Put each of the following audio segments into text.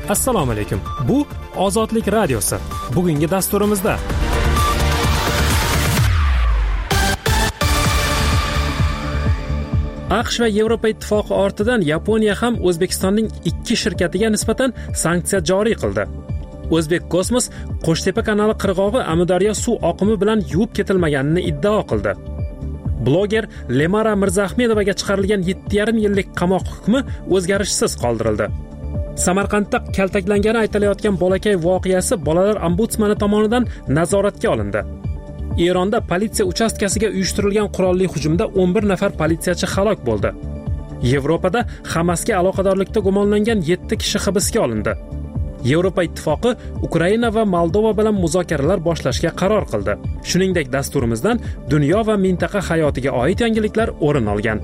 Assalomu alaykum. Bu Ozodlik radiosi. Bugungi dasturimizda AQSh va Yevropa ittifoqi ortidan Yaponiya ham O'zbekistonning 2 shirkatiga nisbatan sanksiya joriy qildi. O'zbek Kosmos Qo'shtepa kanali qirg'og'i Amudaryo suv oqimi bilan yuvib ketilmaganini iddao qildi. Bloger Lemara Mirzahmedovaga chiqarilgan 7,5 yillik qamoq hukmi o'zgarishsiz qoldirildi. Samarqandda kaltaklangani aytilayotgan bolakay voqeasi bolalar ombudsmani tomonidan nazoratga olindi. Eronda politsiya uchastkasiga uyushtirilgan qurolli hujumda 11 nafar politsiyachi halok bo'ldi. Yevropada Hamasga aloqadorlikda gumonlangan 7 kishi hibsga olindi. Yevropa ittifoqi Ukraina va Moldova bilan muzokaralar boshlashga qaror qildi. Shuningdek, dasturimizdan dunyo va mintaqa hayotiga oid yangiliklar o'rin olgan.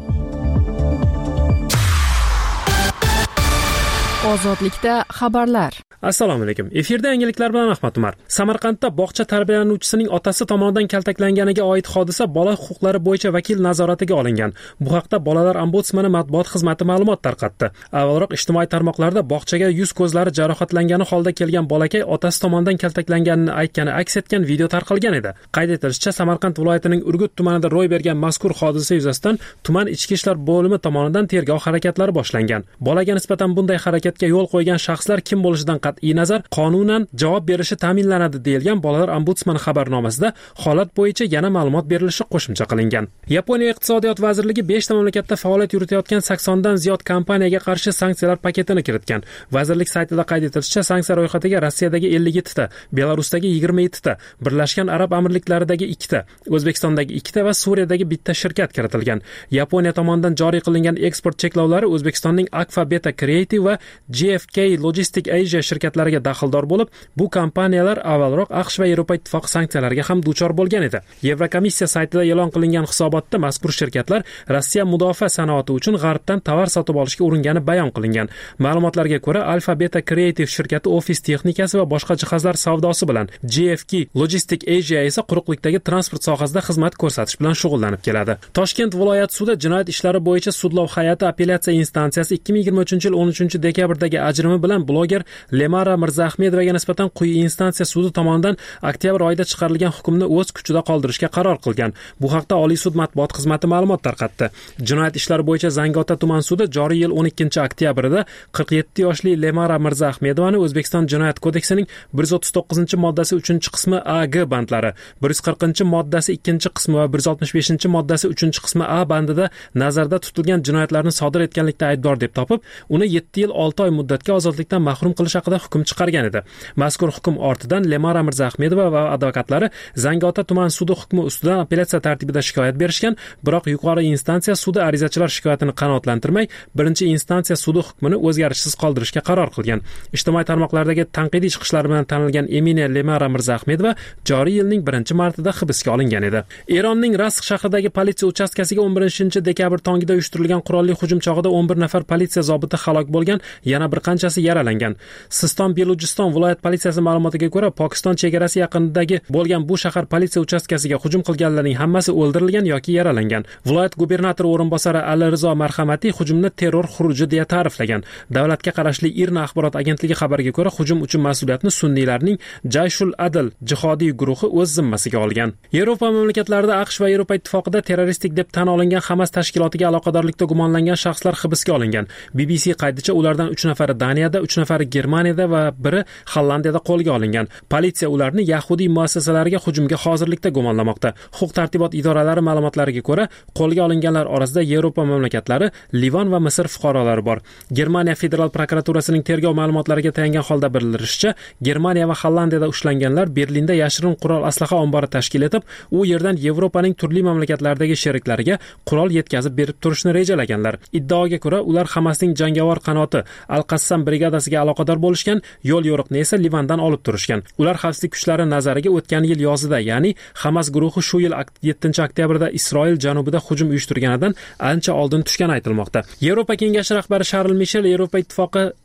Ozodlikda xabarlar. Assalomu alaykum. Efirda yangiliklar bilan Ahmad Umar. Samarqandda bog'cha tarbiyalanuvchisining otasi tomonidan kaltaklanganiga oid hodisa bola huquqlari bo'yicha vakil nazoratiga olingan. Bu haqda Bolalar ombudsmani matbuot xizmati ma'lumot tarqatdi. Avvalroq ijtimoiy tarmoqlarda bog'chaga yuz ko'zlari jarohatlangani holda kelgan bolakay otasi tomonidan kaltaklanganini aytgani aks etgan video tarqalgan edi. Qayd etilishicha, Samarqand viloyatining Urgut tumanida ro'y bergan mazkur hodisa yuzasidan tuman ichki ishlar bo'limi tomonidan tergov harakatlari boshlangan. Bolaga nisbatan bunday harakatga yo'l qo'ygan shaxslar kim bo'lishidan qat'iy nazar qonunan javob berishi ta'minlanadi deyilgan Bolalar ombudsmani xabarnomasida holat bo'yicha yana ma'lumot berilishi qo'shimcha qilingan. Yaponiya iqtisodiyot vazirligi 5 ta mamlakatda faoliyat yuritayotgan 80 dan ziyod kompaniyaga qarshi sanksiyalar paketini kiritgan. Vazirlik saytida qayd etilishicha, sanksiya ro'yxatiga Rossiyadagi 57 ta, Belarusdagi 27 ta, Birlashgan Arab Amirliklaridagi 2 ta, O'zbekistondagi 2 ta va Suriyadagi bitta shirkat kiritilgan. Yaponiya tomonidan joriy qilingan eksport cheklovlari O'zbekistonning Akfa Beta Creative va GFK Logistic Asia shirkatlariga daxldor bo'lib, bu kompaniyalar avvalroq AQSh va Yevropa ittifoqi sanksiyalariga ham duchor bo'lgan edi. Yevrokomissiya saytida e'lon qilingan hisobotda mazkur shirkatlar Rossiya mudofaa sanoati uchun g'arbdan tovar sotib olishga uringani bayon qilingan. Ma'lumotlarga ko'ra, Alpha Beta Creative shirkati ofis texnikasi va boshqa jihozlar savdosi bilan, GFK Logistic Asia esa quruqlikdagi transport sohasida xizmat ko'rsatish bilan shug'ullanib keladi. Toshkent viloyat sudi jinoyat ishlari bo'yicha sudlov hay'ati apellyatsiya instansiyasi 2023-yil 13 dekabrdagi ajrimi bilan bloger Lemara Mirzahmedovaga nisbatan quyi instansiya sudi tomonidan oktyabr oyida chiqarilgan hukmni o'z kuchida qoldirishga qaror qilgan. Bu haqda Oliy sud matbuot xizmati ma'lumot tarqatdi. Jinoyat ishlari bo'yicha Zangiota tuman sudi joriy yil 12-oktyabrida 47 yoshli Lemara Mirzahmedovani O'zbekiston Jinoyat kodeksining 139-moddasi 3-qismi A, G bandlari, 140-moddasi 2-qismi va 165-moddasi 3-qismi A bandida nazarda tutilgan jinoyatlarni sodir etganlikda aybdor deb topib, uni 7 yil 6 oy muddatga ozodlikdan mahrum qilish haqida hukm chiqargan edi. Mazkur hukm ortidan Lemara Mirzahmedova va advokatlari Zangiota tuman sudi hukmi ustidan apellyatsiya tartibida shikoyat berishgan, biroq yuqori instansiya sudi arizachilar shikoyatini qanoatlantirmay, birinchi instansiya sudi hukmini o'zgarishsiz qoldirishga qaror qilgan. Ijtimoiy tarmoqlardagi tanqidiy chiqishlar bilan tanilgan Emine Lemara Mirzahmedova joriy yilning 1-martida hibsga olingan edi. Eronning Rask shahridagi politsiya uchastkasiga 11-dekabr tongida uyushtirilgan qurolli hujum chog'ida 11 nafar politsiya zobiti halok bo'lgan, yana bir qanchasi yaralangan. Siston Belujiston viloyat politsiyasi ma'lumotiga ko'ra, Pokiston chegarasi yaqinidagi bo'lgan bu shahar politsiya uchastkasiga hujum qilganlarning hammasi o'ldirilgan yoki yaralangan. Viloyat gubernatori o'rinbosari Alirizo Marhamatiy hujumni terror xuruji deya ta'riflagan. Davlatga qarashli IRNA axborot agentligi xabariga ko'ra, hujum uchun mas'uliyatni sunniylarning Jayshul Adl jihodiy guruhi o'z zimmasiga olgan. Yevropa mamlakatlarida AQSh va Yevropa ittifoqida terroristik deb tan olingan Hamas tashkilotiga aloqadorlikda gumonlangan shaxslar hibsga olingan. BBC qaydicha ulardan 3 nafari Daniyada, 3 nafari Germaniyada va biri Hollandiyada qo'lga olingan. Politsiya ularni yahudiy muassasalariga hujumga hozirlikda gumonlamoqda. Huquq-tartibot idoralari ma'lumotlariga ko'ra, qo'lga olinganlar orasida Yevropa mamlakatlari, Livan va Misr fuqarolari bor. Germaniya federal prokuraturasining tergov ma'lumotlariga tayangan holda bildirilishicha, Germaniya va Hollandiyada ushlanganlar Berlinda yashirin qurol aslaha ombori tashkil etib, u yerdan Yevropaning turli mamlakatlaridagi sheriklariga qurol yetkazib berib turishni rejalaganlar. Iddaoga ko'ra, ular Hamasning jangovar qanoti Al-Qassam brigadasiga aloqador bo'lishgan, yo'l yo'riqni esa Livandan olib turishgan. Ular xavfsizlik kuchlari nazariga o'tgan yil yozida, ya'ni Hamas guruhi shu yil 7-oktyabrda Isroil janubida hujum uyushtirganidan ancha oldin tushgani aytilmoqda. Yevropa kengashi rahbari Sharl Mishel Yevropa ittifoqi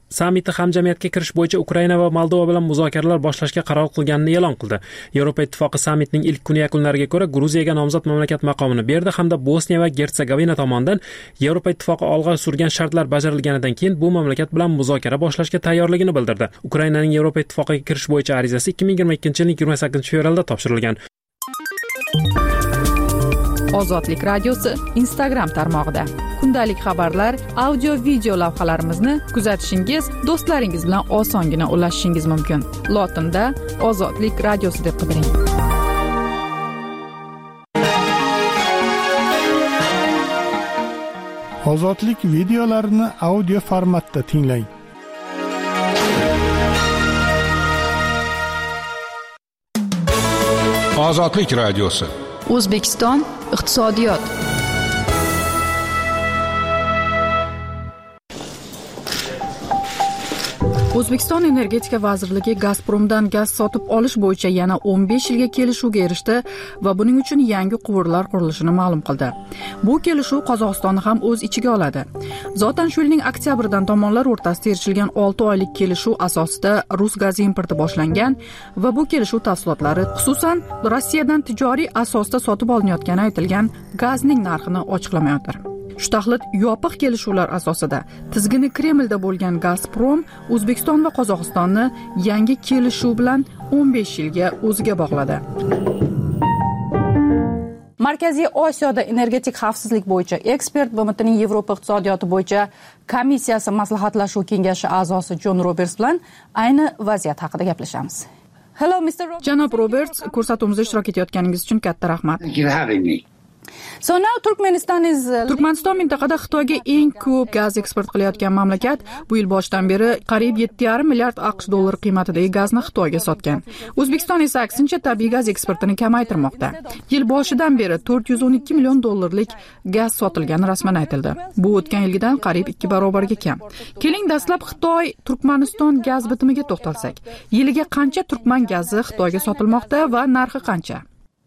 Sammiti hamjamiyatga kirish bo'yicha Ukraina va Moldova bilan muzokaralar boshlashga qaror qilganini e'lon qildi. Yevropa Ittifoqi sammitning ilk kuni yakunlariga ko'ra Gruziyaga nomzod mamlakat maqomini berdi hamda Bosniya va Gertsegovina tomonidan Yevropa Ittifoqi olg'a surgan shartlar bajarilganidan keyin bu mamlakat bilan muzokara boshlashga tayyorligini bildirdi. Ukrainaning Yevropa Ittifoqiga kirish bo'yicha arizasi 2022-yilning 28-fevralda topshirilgan. Ozodlik radiosi Instagram tarmog'ida. Kundalik xabarlar, audio, video lavhalarimizni kuzatishingiz, do'stlaringiz bilan osongina ulashishingiz mumkin. Lotinda Ozodlik radiosi deb qidiring. Ozodlik videolarini audio formatda tinglang. Ozodlik radiosi. O'zbekiston iqtisodiyot. O'zbekiston Energetika vazirligi Gazpromdan gaz sotib olish bo'yicha yana 15 yilga kelishuvga erishdi va buning uchun yangi quvurlar qurilishini ma'lum qildi. Bu kelishuv Qozog'istonni ham o'z ichiga oladi. Zotan shu yilning oktyabridan tomonlar o'rtasida erishilgan 6 oylik kelishuv asosida rus gazi importi boshlangan va bu kelishuv tafsilotlari, xususan Rossiyadan tijoriy asosda sotib olinayotgani aytilgan gazning narxini ochiqlamayotir. Shu taxlit yopiq kelishuvlar asosida tizgini Kremlda bo'lgan Gazprom O'zbekiston va Qozog'istonni yangi kelishuv bilan 15 yilga o'ziga bog'ladi. Markaziy Osiyoda energetik xavfsizlik bo'yicha ekspert BMTning Yevropa iqtisodiyoti bo'yicha komissiyasi maslahatlashuv kengashi a'zosi Jon Roberts bilan ayni vaziyat haqida gaplashamiz. Hello Mr. Roberts. Janob Roberts, ko'rsatuvimizda ishtirok etayotganingiz uchun katta rahmat. Thank you for having me. So now Turkmaniston mintaqada Xitoyga eng ko'p gaz eksport qilayotgan mamlakat. Bu yil boshidan beri qariyb 7,5 milliard AQSh dollari qiymatidagi gazni Xitoyga sotgan. O'zbekiston esa aksincha tabiiy gaz eksportini kamaytirmoqda. Yil boshidan beri 412 million dollarlik gaz sotilgani rasman aytildi. Bu o'tgan yilgidan qariyb 2 barobarga kam. Keling dastlab Xitoy Turkmaniston gaz bitimiga to'xtalsak. Yiliga qancha turkman gazi Xitoyga sotilmoqda va narxi qancha?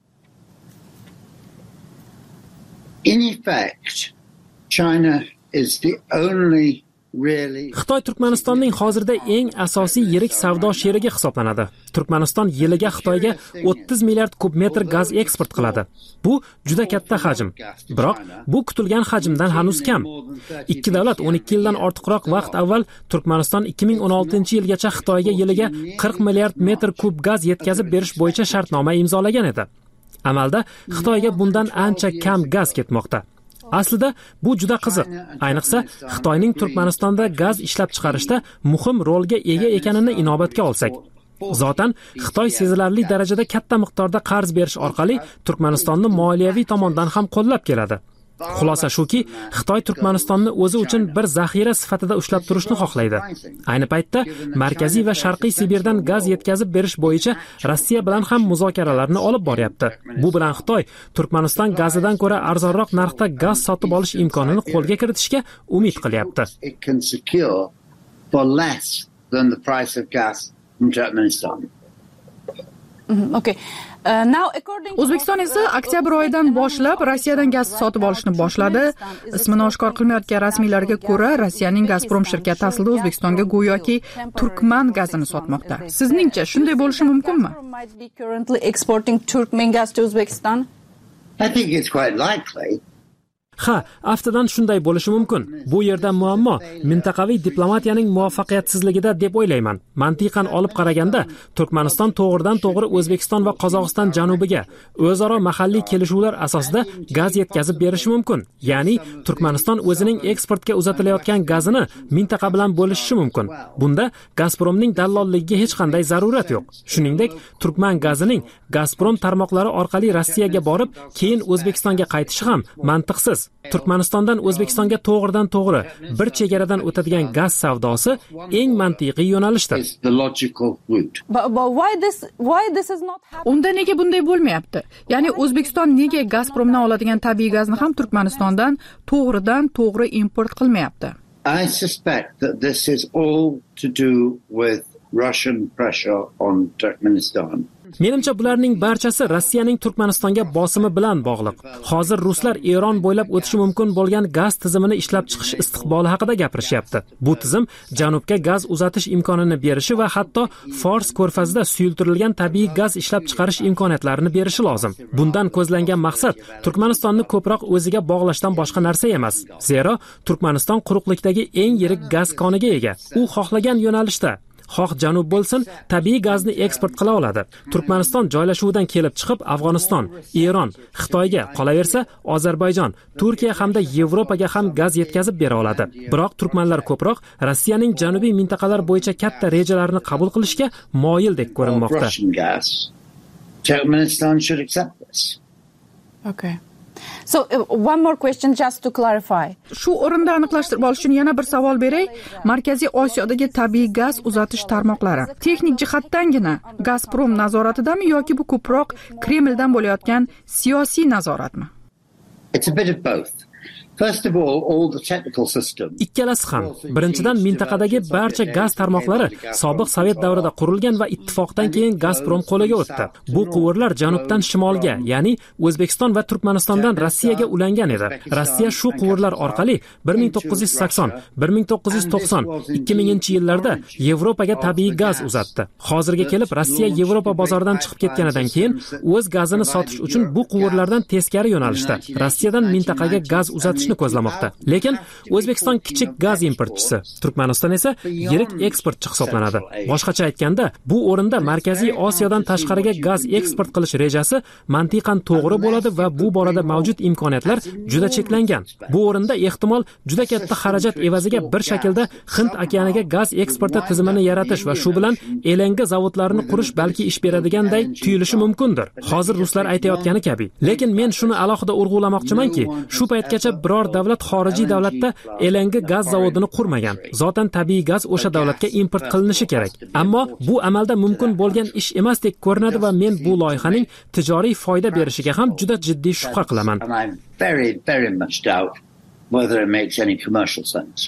In effect, China is the only really Xitoy Turkmanistonning hozirda eng asosiy yirik savdo sherigi hisoblanadi. Turkmaniston yiliga Xitoyga 30 milliard kub metr gaz eksport qiladi. Bu juda katta hajm. Biroq bu kutilgan hajmdan hanuz kam. Ikki davlat 12 yildan ortiqroq vaqt avval Turkmaniston 2016-yilgacha Xitoyga yiliga 40 milliard metr kub gaz yetkazib berish bo'yicha shartnoma imzolagan edi. Amalda Xitoyga bundan ancha kam gaz ketmoqda. Aslida bu juda qiziq. Ayniqsa Xitoyning Turkmanistonda gaz ishlab chiqarishda muhim rolga ega ekanini inobatga olsak. Zotan Xitoy sezilarli darajada katta miqdorda qarz berish orqali Turkmanistonni moliyaviy tomondan ham qo'llab keladi. Xulosa shuki, Xitoy Turkmanistonni o'zi uchun bir zaxira sifatida ushlab turishni xohlaydi. Ayni paytda Markaziy va Sharqiy Sibirdan gaz yetkazib berish bo'yicha Rossiya bilan ham muzokaralarni olib boryapti. Bu bilan Xitoy Turkmaniston gazidan ko'ra arzonroq narxda gaz sotib olish imkonini qo'lga kiritishga umid qilyapti. Okay. O'zbekiston esa oktyabr oyidan boshlab Rossiyadan gaz sotib olishni boshladi. Ismini oshkor qilmayotgan rasmiylarga ko'ra, Rossiyaning Gazprom shirkati aslida O'zbekistonga go'yoki turkman gazini sotmoqda. Sizningcha shunday bo'lishi mumkinmi? I think it's quite likely. Ha, aftidan shunday bo'lishi mumkin. Bu yerda muammo mintaqaviy diplomatiyaning muvaffaqiyatsizligida deb o'ylayman. Mantiqan olib qaraganda, Turkmaniston to'g'ridan-to'g'ri O'zbekiston va Qozog'iston janubiga o'zaro mahalliy kelishuvlar asosida gaz yetkazib berishi mumkin. Ya'ni Turkmaniston o'zining eksportga uzatilayotgan gazini mintaqa bilan bo'lishi mumkin. Bunda Gazpromning dallolligiga hech qanday zarurat yo'q. Shuningdek, turkman gazining Gazprom tarmoqlari orqali Rossiyaga borib, keyin O'zbekistonga qaytishi ham mantiqsiz. Turkmanistondan O'zbekistonga to'g'ridan-to'g'ri bir chegaradan o'tadigan gaz savdosi eng mantiqiy yo'nalishdir. Unda nega bunday bo'lmayapti? Ya'ni O'zbekiston nega Gazpromdan oladigan tabiiy gazni ham Turkmanistondan to'g'ridan-to'g'ri import qilmayapti? I suspect that this is all to do with Russian pressure on Turkmenistan. Menimcha bularning barchasi Rossiyaning Turkmanistonga bosimi bilan bog'liq. Hozir ruslar Eron bo'ylab o'tishi mumkin bo'lgan gaz tizimini ishlab chiqish istiqboli haqida gapirishyapti. Bu tizim janubga gaz uzatish imkonini berishi va hatto Fors ko'rfazida suyultirilgan tabiiy gaz ishlab chiqarish imkoniyatlarini berishi lozim. Bundan ko'zlangan maqsad Turkmanistonni ko'proq o'ziga bog'lashdan boshqa narsa emas. Zero Turkmaniston quruqlikdagi eng yirik gaz koniga ega. U xohlagan yo'nalishda xoh janub bo'lsin, tabiiy gazni eksport qila oladi. Turkmaniston joylashuvidan kelib chiqib Afg'oniston, Eron, Xitoyga, qolaversa Ozarbayjon, Turkiya hamda Yevropaga ham gaz yetkazib bera oladi. Biroq turkmanlar ko'proq Rossiyaning janubiy mintaqalar bo'yicha katta rejalarni qabul qilishga moyildek ko'rinmoqda. Turkmenistan should accept this. Okay. So one more question just to clarify. Shu o'rinda aniqlashtirib olish uchun yana bir savol beray. Markaziy Osiyodagi tabiiy gaz uzatish tarmoqlari texnik jihatdangina Gazprom nazoratidami yoki bu ko'proq Kremldan bo'layotgan siyosiy nazoratmi? It's a bit of both. First of all the technical system. Ikkalasi ham. Birinchidan mintaqadagi barcha gaz tarmoqlari sobiq Sovet davrida qurilgan va ittifoqdan keyin Gazprom qo'liga o'tdi. Bu quvurlar janubdan shimolga, ya'ni O'zbekiston va Turkmanistondan Rossiyaga ulangan edi. Rossiya shu quvurlar orqali 1980, 1990, 2000-yillarda Yevropaga tabiiy gaz uzatdi. Hozirga kelib Rossiya Yevropa bozoridan chiqib ketganidan keyin o'z gazini sotish uchun bu quvurlardan teskari yo'nalishda Rossiyadan mintaqaga gaz uzatish ko'zlamoqda. Lekin O'zbekiston kichik gaz importchisi, Turkmaniston esa yirik eksportchi hisoblanadi. Boshqacha aytganda, bu o'rinda Markaziy Osiyodan tashqariga gaz eksport qilish rejasi mantiqan to'g'ri bo'ladi va bu borada mavjud imkoniyatlar juda cheklangan. Bu o'rinda ehtimol juda katta xarajat evaziga bir shaklda Hind okeaniga gaz eksporti tizimini yaratish va shu bilan LNG zavodlarini qurish balki ish beradiganday tuyulishi mumkindir. Hozir ruslar aytayotgani kabi. Lekin men shuni alohida urg'ulamoqchimanki, shu paytgacha biror davlat xorijiy davlatda LNG gaz zavodini qurmagan. Zotan tabiiy gaz o'sha davlatga import qilinishi kerak. Ammo bu amalda mumkin bo'lgan ish emasdek ko'rinadi va men bu loyihaning tijoriy foyda berishiga ham juda jiddiy shubha qilaman. Very much doubt whether it makes any commercial sense.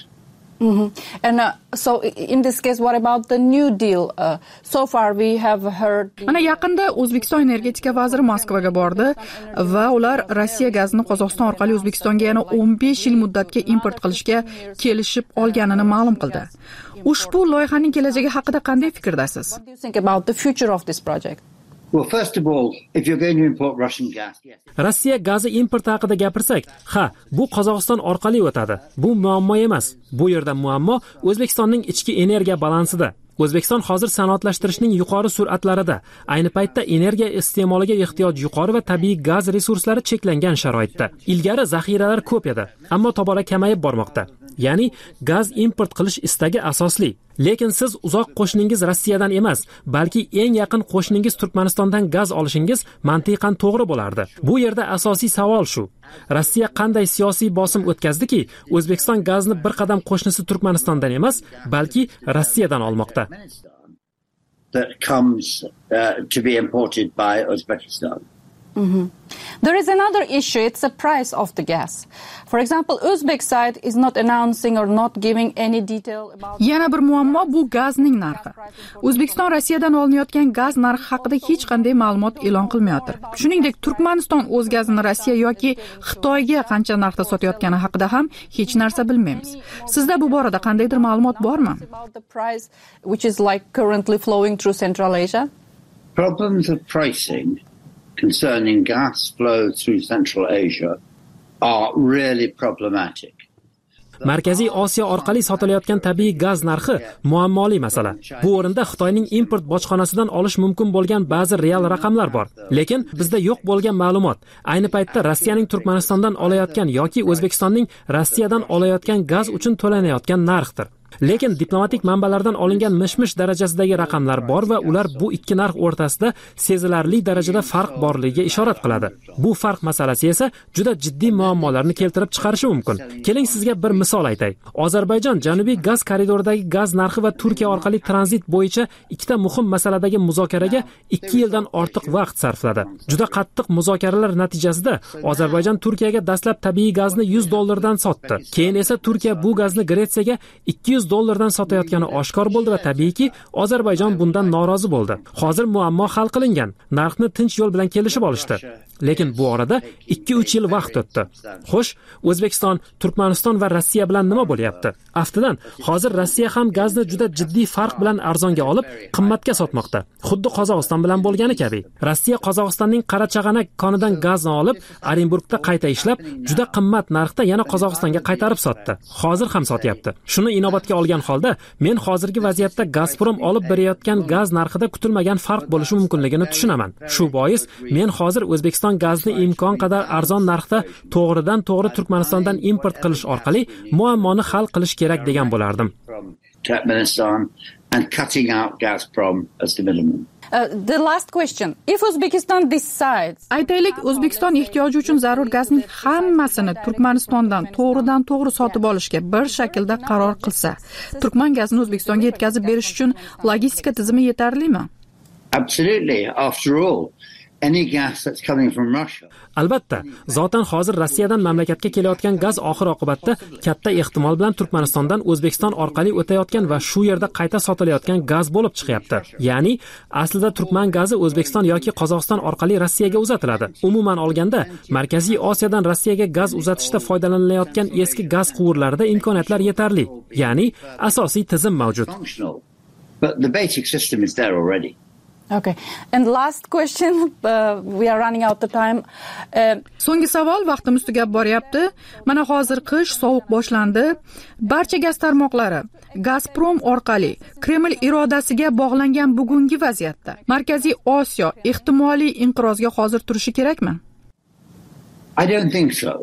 And so in this case, what about the New Deal? So far we have heard. Mana yaqinda O'zbekiston energetika vaziri Moskvaga bordi va ular Rossiya gazini Qozog'iston orqali O'zbekistonga yana 15 yil muddatga import qilishga kelishib olganini ma'lum qildi. Ushbu loyihaning kelajagi haqida qanday fikrdasiz? What do you think about the future of this project? Well, first of all, if you're going to import Russian gas, yes. Rossiya gazi importi haqida gapirsak, bu Qozog'iston orqali o'tadi. Bu muammo emas. Bu yerda muammo O'zbekistonning ichki energiya balansida. O'zbekiston hozir sanoatlashtirishning yuqori sur'atlarida. Ayni paytda energiya iste'moliga ehtiyoj yuqori va tabiiy gaz resurslari cheklangan sharoitda. Ilgari zaxiralar ko'p edi, ammo tobora kamayib bormoqda. Ya'ni gaz import qilish istagi asosli. Lekin siz uzoq qo'shningiz Rossiyadan emas, balki eng yaqin qo'shningiz Turkmanistondan gaz olishingiz mantiqan to'g'ri bo'lardi. Bu yerda asosiy savol shu. Rossiya qanday siyosiy bosim o'tkazdiki, O'zbekiston gazni bir qadam qo'shnisi Turkmanistondan emas, balki Rossiyadan olmoqda. That comes to be imported by Uzbekistan. There is another issue, it's the price of the gas. For example, Uzbek side is not announcing or not giving any detail about. Yana bir muammo bu gazning narxi. O'zbekiston Rossiyadan olinayotgan gaz narxi haqida hech qanday ma'lumot e'lon qilmayapti. Shuningdek, Turkmaniston o'z gazini Rossiya yoki Xitoyga qancha narxda sotayotgani haqida ham hech narsa bilmaymiz. Sizda bu borada qandaydir ma'lumot bormi? About the price which is like currently flowing through Central Asia? Problems of pricing concerning gas flow through Central Asia are really problematic. Markaziy Osiyo orqali sotilayotgan tabiiy gaz narxi muammoli masala. Bu o'rinda Xitoyning import bojxonasidan olish mumkin bo'lgan ba'zi real raqamlar bor. Lekin bizda yo'q bo'lgan ma'lumot ayni paytda Rossiyaning Turkmanistondan olayotgan yoki O'zbekistonning Rossiyadan olayotgan gaz uchun to'lanayotgan narxdir. Lekin diplomatik manbalardan olingan mish-mish darajasidagi raqamlar bor va ular bu ikki narx o'rtasida sezilarli darajada farq borligiga ishorat qiladi. Bu farq masalasi esa juda jiddiy muammolarni keltirib chiqarishi mumkin. Keling sizga bir misol aytay. Ozarbayjon janubiy gaz koridoridagi gaz narxi va Turkiya orqali tranzit bo'yicha ikkita muhim masaladagi muzokaraga 2 yildan ortiq vaqt sarfladi. Juda qattiq muzokaralar natijasida Ozarbayjon Turkiyaga dastlab tabiiy gazni $100 dan sotdi. Keyin esa Turkiya bu gazni Gretsiyaga $200 $200 sotayotgani oshkor bo'ldi va tabiiyki, Ozarbayjon bundan norozi bo'ldi. Hozir muammo hal qilingan. Narxni tinch yo'l bilan kelishib olishdi. Lekin bu orada 2-3 yil vaqt o'tdi. Xo'sh, O'zbekiston, Turkmaniston va Rossiya bilan nima bo'lyapti? Aftidan, hozir Rossiya ham gazni juda jiddiy farq bilan arzonga olib, qimmatga sotmoqda. Xuddi Qozog'iston bilan bo'lgani kabi. Rossiya Qozog'istonning Qarachag'anak konidan gazni olib, Orenburgda qayta ishlab, juda qimmat narxda yana Qozog'istonga qaytarib sotdi. Hozir ham sotyapti. Shuni inobatga olgan holda, men hozirgi vaziyatda Gazprom olib berayotgan gaz narxida kutilmagan farq bo'lishi mumkinligini tushunaman. Shu bois men hozir O'zbekiston gazni imkon qadar arzon narxda to'g'ridan-to'g'ri Turkmanistondan import qilish orqali muammoni hal qilish kerak degan bo'lardim. Turkmenistan and cutting out Gazprom as the minimum. The last question. If Uzbekistan decides... Aytaylik, O'zbekiston ehtiyoji uchun zarur gazning hammasini Turkmanistondan to'g'ridan-to'g'ri sotib olishga bir shaklda qaror qilsa, Turkman gazini O'zbekistonga yetkazib berish uchun logistika tizimi yetarlimi? Absolutely. After all, any gas that's coming from Russia. Albatta, zotan hozir Rossiyadan mamlakatga kelayotgan gaz oxir-oqibatda katta ehtimol bilan Turkmanistondan O'zbekiston orqali o'tayotgan va shu yerda qayta sotilayotgan gaz bo'lib chiqyapti. Ya'ni, aslida Turkman gazi O'zbekiston yoki Qozog'iston orqali Rossiyaga uzatiladi. Umuman olganda, Markaziy Osiyodan Rossiyaga gaz uzatishda foydalanilayotgan eski gaz quvurlarida imkoniyatlar yetarli. Ya'ni, asosiy tizim mavjud. But the basic system is there already. Okay. And last question, we are running out of time. So'nggi savol, vaqtimiz tugab boryapti. Mana hozir qish, sovuq boshlandi. Barcha gaz tarmoqlari Gazprom orqali Kreml irodasiga bog'langan bugungi vaziyatda Markaziy Osiyo ehtimoliy inqirozga hozir turishi kerakmi? I don't think so.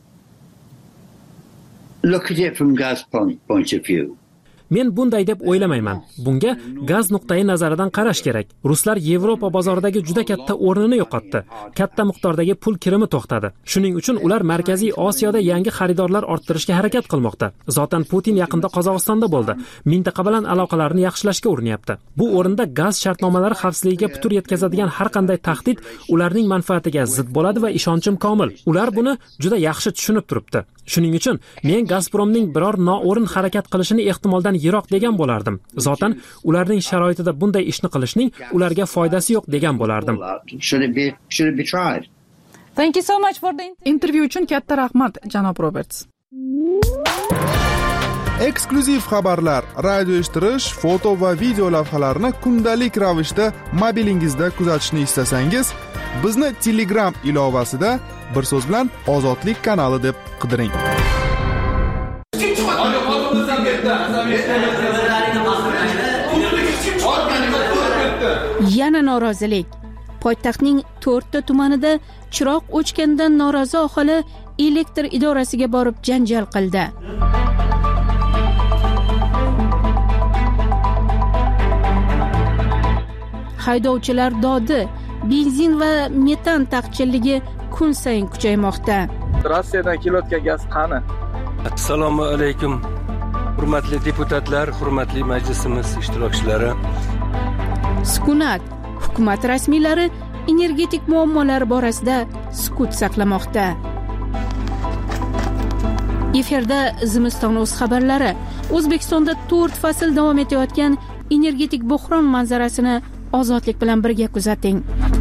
Look at it from Gazprom's point of view. Men bunday deb o'ylamayman. Bunga gaz nuqtai nazaridan qarash kerak. Ruslar Yevropa bozoridagi juda katta o'rnini yo'qotdi. Katta miqdordagi pul kirimi to'xtadi. Shuning uchun ular Markaziy Osiyoda yangi xaridorlar orttirishga harakat qilmoqda. Zotan Putin yaqinda Qozog'istonda bo'ldi. Mintaqa bilan aloqalarni yaxshilashga urinyapti. Bu o'rinda gaz shartnomalari xavfsizligiga putur yetkazadigan har qanday tahdid ularning manfaatiga zid bo'ladi va ishonchim komil. Ular buni juda yaxshi tushunib turibdi. Shuning uchun men Gazpromning biror noo'rin harakat qilishini ehtimoldan yiroq degan bo'lardim. Zotan ularning sharoitida bunday ishni qilishning ularga foydasi yo'q degan bo'lardim. Thank you so much for the Intervyu uchun katta rahmat, janob Roberts. Eksklyuziv xabarlar, radio eshittirish, foto va video lavhalarni kundalik ravishda mobilingizda kuzatishni istasangiz, bizni Telegram ilovasida bir so'z bilan Ozodlik kanali deb qidiring. Yana norozilik. Poytaxtning 4 ta tumanida chiroq o'chgandan norozi aholi elektr idorasiga borib janjal qildi. Haydovchilar dodi, benzin va metan taqchilligi kun sayin kuchaymoqda. Rossiyadan kelayotgan gaz qani? Assalomu alaykum. Hurmatli deputatlar, hurmatli majlisimiz ishtirokchilari. Sukunat. Hukumat rasmiylari energetik muammolar borasida sukut saqlamoqda. Efirda Zimiston o'z xabarlari. O'zbekistonda 4 fasl davom etayotgan energetik buhron manzarasini Ozodlik bilan birga kuzating.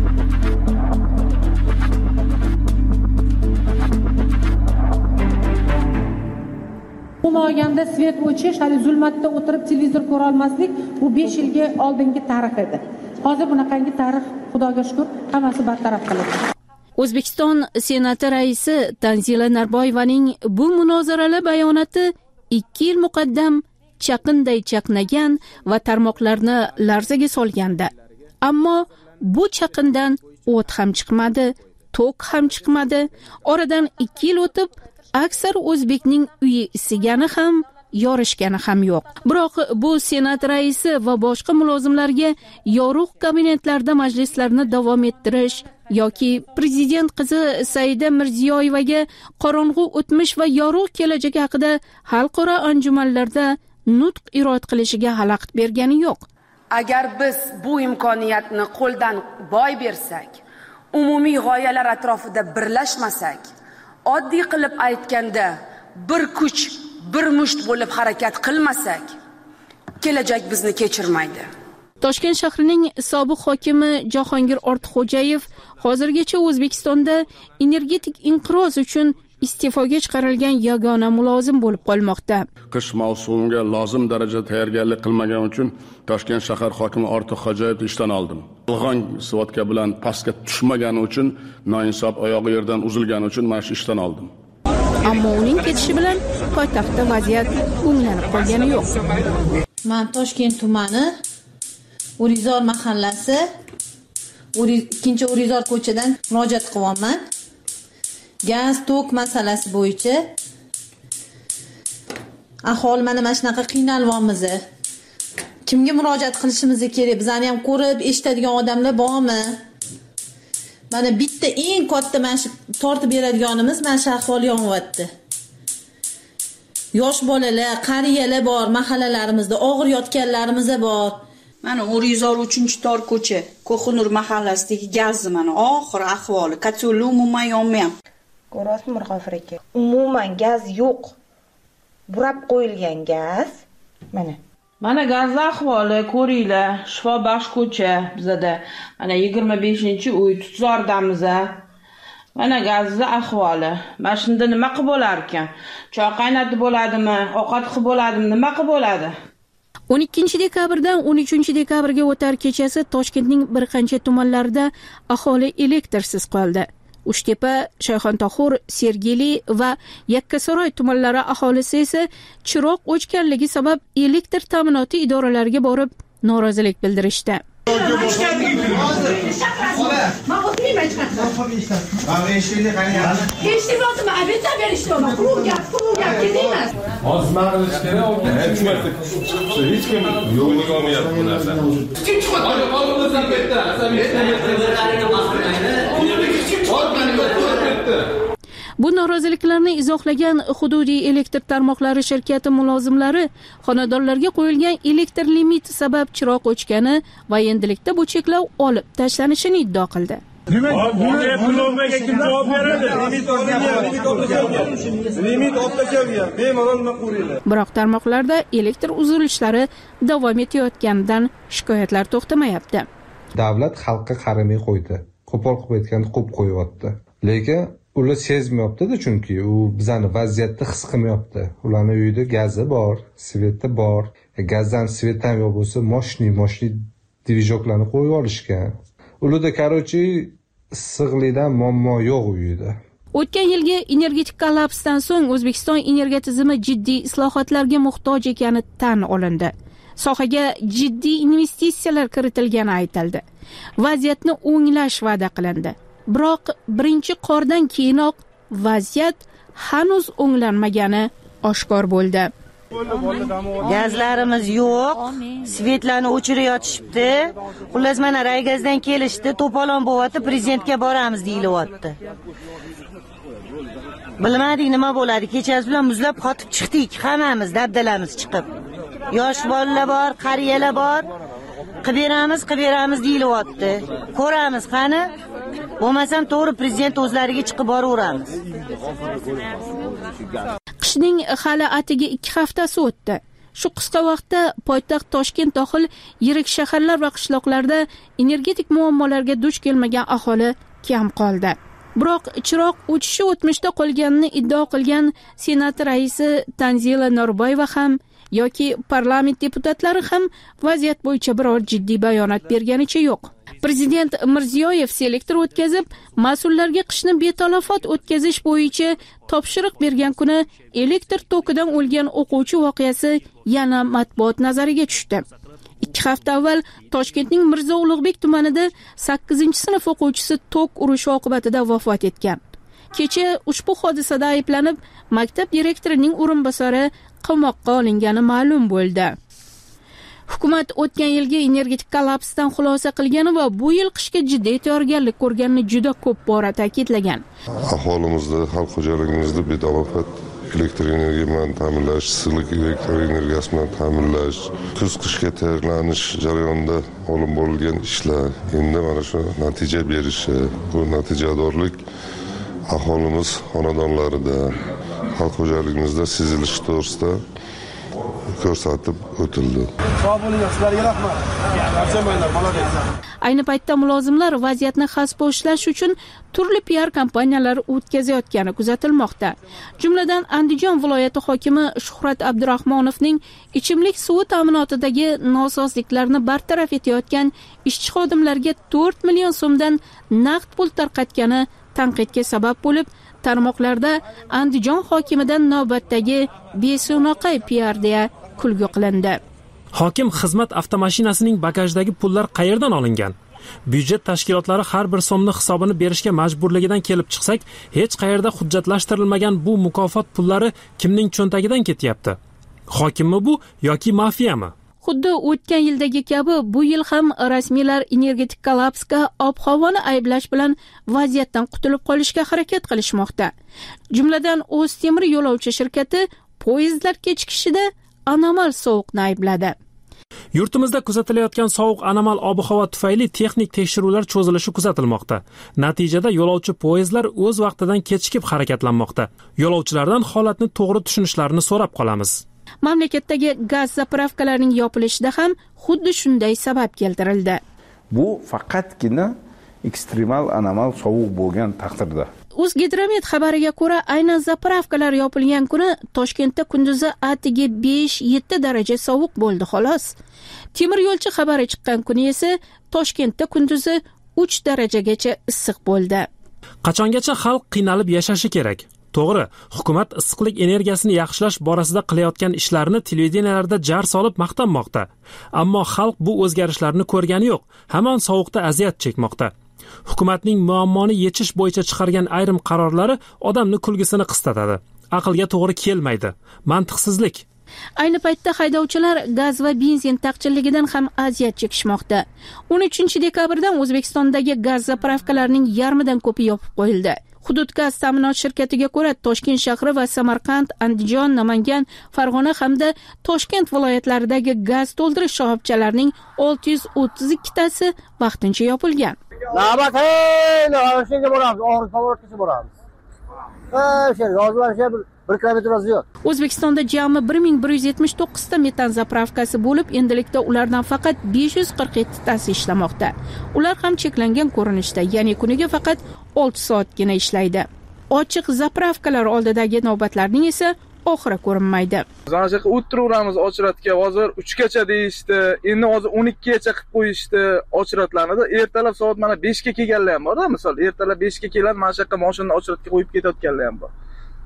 Olganda svet o'chish, hali zulmatda o'tirib televizor ko'ra olmaslik bu 5 yilga oldingi tarix edi. Hozir bunaqangi tarix, Xudoga shukr, hammasi bartaraf qilindi. O'zbekiston Senati raisi Tanzila Narboyevaning bu munozarali bayonoti 2 yil muqaddam chaqinday chaqnagan va tarmoqlarni larzaga solgandi. Ammo bu chaqindan o't ham chiqmadi, tok ham chiqmadi. Oradan 2 yil o'tib, aksar o'zbekning uyi isigani ham, yorishgani ham yo'q. Biroq bu Senat raisi va boshqa mulozimlarga yorug' kabinetlarda majlislarni davom ettirish yoki prezident qizi Saida Mirziyoyevaga qorong'u o'tmish va yorug' kelajak haqida xalqaro anjumanlarda nutq irod qilishiga xalaqit bergani yo'q. Agar biz bu imkoniyatni qo'ldan boy bersak, umumiy g'oyalar atrofida birlashmasak, oddiy qilib aytganda bir kuch, bir musht bo'lib harakat qilmasak, kelajak bizni kechirmaydi. Toshkent shahrining sobiq hokimi Jahongir Ortiqxo'jayev hozirgacha O'zbekistonda energetik inqiroz uchun iste'foga chiqarilgan yagona mulozim bo'lib qolmoqda. Qish mavsumiga lozim darajada tayyorgarlik qilmagan uchun Toshkent shahar hokimi Ortiqxo'jayevni ishdan oldim. Yolg'on svodka bilan pastga tushmagani uchun, noinsof oyog'i yerdan uzilgani uchun mana shu ishdan oldim. Ammo uning ketishi bilan poytaxtda vaziyat o'nglanib qolgani yo'q. Men Toshkent tumani Urizor mahallasi 2-Urizor ko'chadan murojaat qilyapman. Gaz, tok masalasi bo'yicha aholi mana shunaqa qiynalyapmiz. Kimga murojaat qilishimiz kerak? Bizani ham ko'rib, eshitadigan odamlar bormi? Mana bitta eng katta mana shu tortib beradiganimiz mana shu ahvol yonyapti. Yosh bolalar, qariyalar bor, mahallalarimizda og'ir yotganlarimiz bor. Mana Urizor 3-tor ko'cha, Ko'xunur mahallasidagi gazni mana oxir ahvoli, kotelli umuman yonmayapti. Ko'rasizmi Mirg'ofir aka? Umuman gaz yo'q. Burab qo'yilgan gaz. Mana gaz ahvoli ko'ringlar, Shifobaxsh ko'cha bizada. Mana 25-uy Tutzordamiz. Mana gazni ahvoli. Mana shunda nima qilib bo'lar ekan? Choy qaynatib bo'ladimi? Ovqat qilib bo'ladimi? Nima qilib bo'ladi? 12-dekabrdan 13-dekabrga o'tar kechasi Toshkentning bir qancha tumanlarida aholi elektrsiz qoldi. Uchtepa, Shayxontohur, Sergeli va Yakkasaroy tumanlari aholisi esa chiroq o'chganligi sabab elektr ta'minoti idoralariga borib norozilik bildirishdi. Bu noroziliklarni izohlagan hududiy elektr tarmoqlari shirkati mulozimlari xonadonlarga qo'yilgan elektr limiti sabab chiroq o'chgani va endilikda bu cheklov olib tashlanishini iddao qildi. Biroq tarmoqlarda elektr uzilishlari davom etayotganidan shikoyatlar to'xtamayapti. Davlat xalqqa qaramay qo'ydi. Qo'pol qilib aytganda qo'yib qo'yapti. Lekin ular sezmayapti-da, chunki u bizani vaziyatni his qilmayapti. Ularning uyida gazi bor, sveti bor. Gazdan svet ham yo'q bo'lsa, moshni dirijoklarni qo'yib olishgan. Ularda qarochi issiqlikdan muammo yo'q uyida. O'tgan yilgi energetik kollapsdan so'ng O'zbekiston energetika tizimi jiddiy islohotlarga muhtoj ekani tan olindi. Sohaga jiddiy investitsiyalar kiritilgani aytildi. Vaziyatni o'nglash va'da qilindi. Biroq birinchi qordan keyinoq vaziyat hanuz o'nglanmagani oshkor bo'ldi. Gazlarimiz yo'q, svetlarni o'chirib yotishibdi. Xullas mana Raygazdan kelishdi, to'polon bo'lyapti, prezidentga boramiz deyilyapti. Bilmadik nima bo'ladi. Kechasi bilan muzlab qotib chiqdik, hammamiz dabdalamiz chiqib. Yosh bolalar bor, qariyalar bor. Qilib beramiz deyilyapti. Ko'ramiz qani. Bo'lmasam to'g'ri prezident o'zlariga chiqib boraveramiz. Qishning hali atiga 2 haftasi o'tdi. Shu qisqa vaqtda poytaxt Toshkent dohil yirik shaharlar va qishloqlarda energetik muammolarga duch kelmagan aholi kam qoldi. Biroq chiroq o'chishi o'tmishda qolganini iddao qilgan Senat raisi Tanzila Norboyeva ham yoki parlament deputatlari ham vaziyat bo'yicha biror jiddiy bayonot berganicha yo'q. Prezident Mirziyoyev selektor o'tkazib, mas'ullarga qishni betalofat o'tkazish bo'yicha topshiriq bergan kuni elektr tokidan o'lgan o'quvchi voqeasi yana matbuot nazariga tushdi. 2 hafta avval Toshkentning Mirzo Ulug'bek tumanida 8-sinf o'quvchisi tok urishi oqibatida vafot etgan. Kecha ushbu hodisada ayblanib, maktab direktorining o'rinbosari qamoqqa olingani ma'lum bo'ldi. Hukumat o'tgan yilgi energetik kollapsdan xulosa qilgani va bu yil qishga jiddiy tayyorgarlik ko'rganini juda ko'p bora ta'kidlagan. Aholimizni, xalq xo'jaligimizni betalofat elektr energiya bilan ta'minlash, issiqlik elektr energiyasi bilan ta'minlash, kuz-qishga tayyorlanish jarayonida olib borilgan ishlar endi mana shu natija berishi, bu natijadorlik aholimiz xonadonlarida, xalq xo'jaligimizda sezilishi to'g'risida ko'rsatib o'tildi. Sog' bo'ling, sizlarga rahmat. Charchamaylar, молодец. Ayni paytda mulozimlar vaziyatni xaspo ishlash uchun turli PR kompaniyalari o'tkazayotgani kuzatilmoqda. Jumladan Andijon viloyati hokimi Shuhrat Abdurahmonovning ichimlik suvi ta'minotidagi nosozliklarni bartaraf etayotgan ishchi xodimlarga 4 million so'mdan naqd pul tarqatgani tanqidga sabab bo'lib, tarmoqlarda Andijon hokimidan navbatdagi beso'noqay PR deya kulgu qilindi. Hokim xizmat avtomashinasining bagajdagi pullar qayerdan olingan? Byudjet tashkilotlari har bir so'mni hisobini berishga majburligidan kelib chiqsak, hech qayerda hujjatlashtirilmagan bu mukofot pullari kimning cho'ntagidan ketyapti? Hokimmi bu yoki mafiyami? Xuddi o'tgan yildagi kabi bu yil ham rasmiylar energetik kollapsga ob-havoni ayblash bilan vaziyatdan qutulib qolishga harakat qilishmoqda. Jumladan O'ztemir yo'lovchi shirkati poyezdlar kechikishida anomal sovuqni aybladi. Yurtimizda kuzatilayotgan sovuq anomal ob-havo tufayli texnik tekshiruvlar cho'zilishi kuzatilmoqda. Natijada yo'lovchi poyezdlar o'z vaqtidan kechikib harakatlanmoqda. Yo'lovchilardan holatni to'g'ri tushunishlarini so'rab qolamiz. Mamlakatdagi gaz zapravkalarining yopilishida ham xuddi shunday sabab keltirildi. Bu faqatgina ekstremal anomal sovuq bo'lgan taqdirda. O'zgidromet xabariga ko'ra, aynan zapravkalar yopilgan kuni Toshkentda kunduzi atigi 5-7 daraja sovuq bo'ldi xolos. Temir yo'lchi xabari chiqqan kuni esa Toshkentda kunduzi 3 darajagacha issiq bo'ldi. Qachongacha xalq qiynalib yashashi kerak? To'g'ri, hukumat issiqlik energiyasini yaxshilash borasida qilayotgan ishlarini televideniyalarda jar solib maqtanmoqda. Ammo xalq bu o'zgarishlarni ko'rgani yo'q, hamon sovuqda aziyat chekmoqda. Hukumatning muammoni yechish bo'yicha chiqargan ayrim qarorlari odamni kulgisini qistatadi. Aqlga to'g'ri kelmaydi. Mantiqsizlik. Ayni paytda haydovchilar gaz va benzin taqchilligidan ham aziyat chekishmoqda. 13-dekabrdan O'zbekistondagi gaz zapravkalarining yarmidan ko'pi yopib qo'yildi. Hudud gaz ta'minot shirkatiga ko'ra, Toshkent shahri va Samarqand, Andijon, Namangan, Farg'ona hamda Toshkent viloyatlaridagi gaz to'ldirish shoxobchalarining 632 tasi vaqtincha yopilgan. Navbat, o'shaga boramiz, og'riq favoratiga boramiz. Bir kilometr ziyod. O'zbekistonda jami 1179 ta metan zapravkasi bo'lib, endilikda ulardan faqat 547 tasi ishlamoqda. Ular ham cheklangan ko'rinishda, ya'ni kuniga faqat 6 soatgina ishlaydi. Ochiq zapravkalar oldidagi navbatlarning esa oxiri ko'rinmaydi. Zanjiq o'tiraveramiz ochiratga, hozir 3 gacha deyishdi, endi hozir 12 gacha qilib qo'yishdi ochiratlarni. Ertalab soat mana 5 ga kelganlar ham bor-da, misol ertalab 5 ga kelib mana shu yoqqa mashinani ochiratga qo'yib ketayotganlar ham bor.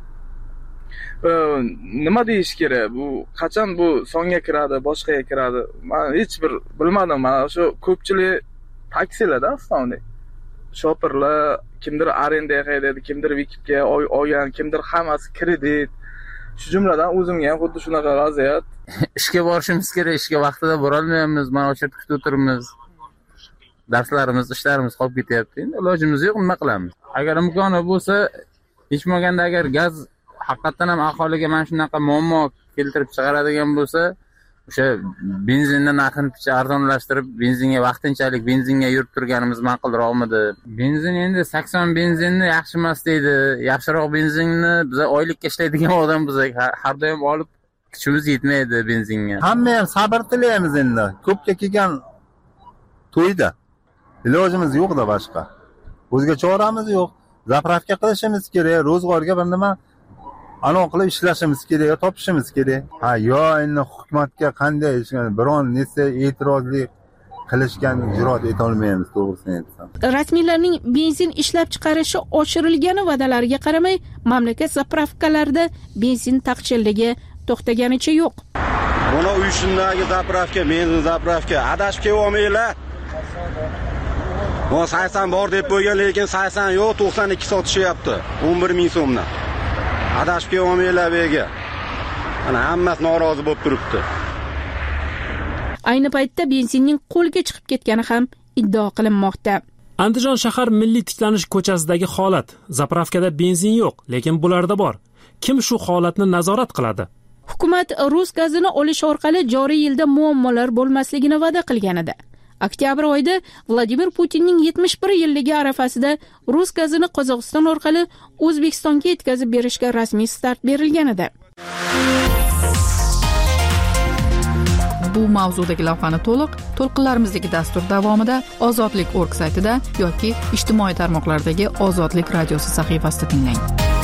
Nima deyish kerak? Bu qachon bu songa kiradi, boshqaga kiradi? Men hech bir bilmadim. Mana shu ko'pchilik taksilarda avtomobil shopirlar, kimdir arendaga haydaydi, kimdir vikipga olgan, kimdir hammasi kredit. Shu jumladan o'zimga ham xuddi shunaqa vaziyat. Ishga borishimiz kerak, ishga vaqtida bora olmayapmiz, mana o'sha kutib o'tiribmiz. Darslarimiz, ishlarimiz qolib ketyapti. Endi ilojimiz yo'q, nima qilamiz? Agar imkoni bo'lsa, hech bo'lmaganda agar gaz haqiqatan ham aholiga mana shunaqa muammo keltirib chiqaradigan bo'lsa, o'sha benzinni narxini arzonlashtirib, benzinga vaqtinchalik benzinga yurib turganimiz ma'qulroqmidi? Benzin endi 80 benzinni yaxshi emas deydi. Yaxshiroq benzinni biz oylikka ishlaydigan odam bo'lsak, har doim olib kuchimiz yetmaydi benzinga. Hamma ham sabr tilaymiz endi. Ko'pga kelgan to'yda ilojimiz yo'q-da boshqa. O'zga choramiz yo'q. Zapravka qilishimiz kerak, ro'zg'orga bir nima aniq qilib ishlashimiz kerak, topishimiz kerak. Yo endi hukumatga qanday biron narsa e'tirozli qilishgan jur'at eta olmaymiz, to'g'risini aytsam. Rasmiylarning benzin ishlab chiqarishi oshirilgani va'dalariga qaramay, mamlakat zapravkalarida benzin taqchilligi to'xtaganicha yo'q. Buni uyushindagi zapravka, benzin zapravka adashib kelolmaylar. Bu 80 bor deb qo'ygan, lekin 80 yo'q, 92 sotishyapti. 11 ming so'mdan. Adashib kelolmaylar bega. Ana hammasi norozi bo'lib turibdi. Ayni paytda benzinning qo'lga chiqib ketgani ham iddao qilinmoqda. Andijon shahar milliy tiklanish ko'chasidagi holat. Zapravkada benzin yo'q, lekin bularda bor. Kim shu holatni nazorat qiladi? Hukumat rus gazini olish orqali joriy yilda muammolar bo'lmasligini va'da qilgan edi. Oktyabr oyida Vladimir Putinning 71 yilligi arafasida rus gazini Qozog'iston orqali O'zbekistonga yetkazib berishga rasmiy start berilgan edi. bu mavzudagi lavhani to'lqinlarimizdagi dastur davomida ozodlik.org saytida yoki ijtimoiy tarmoqlardagi Ozodlik radiosi sahifasida tinglang.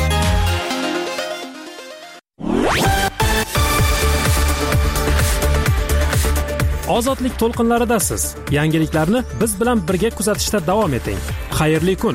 Ozodlik to'lqinlaridasiz. Yangiliklarni biz bilan birga kuzatishda davom eting. Xayrli kun.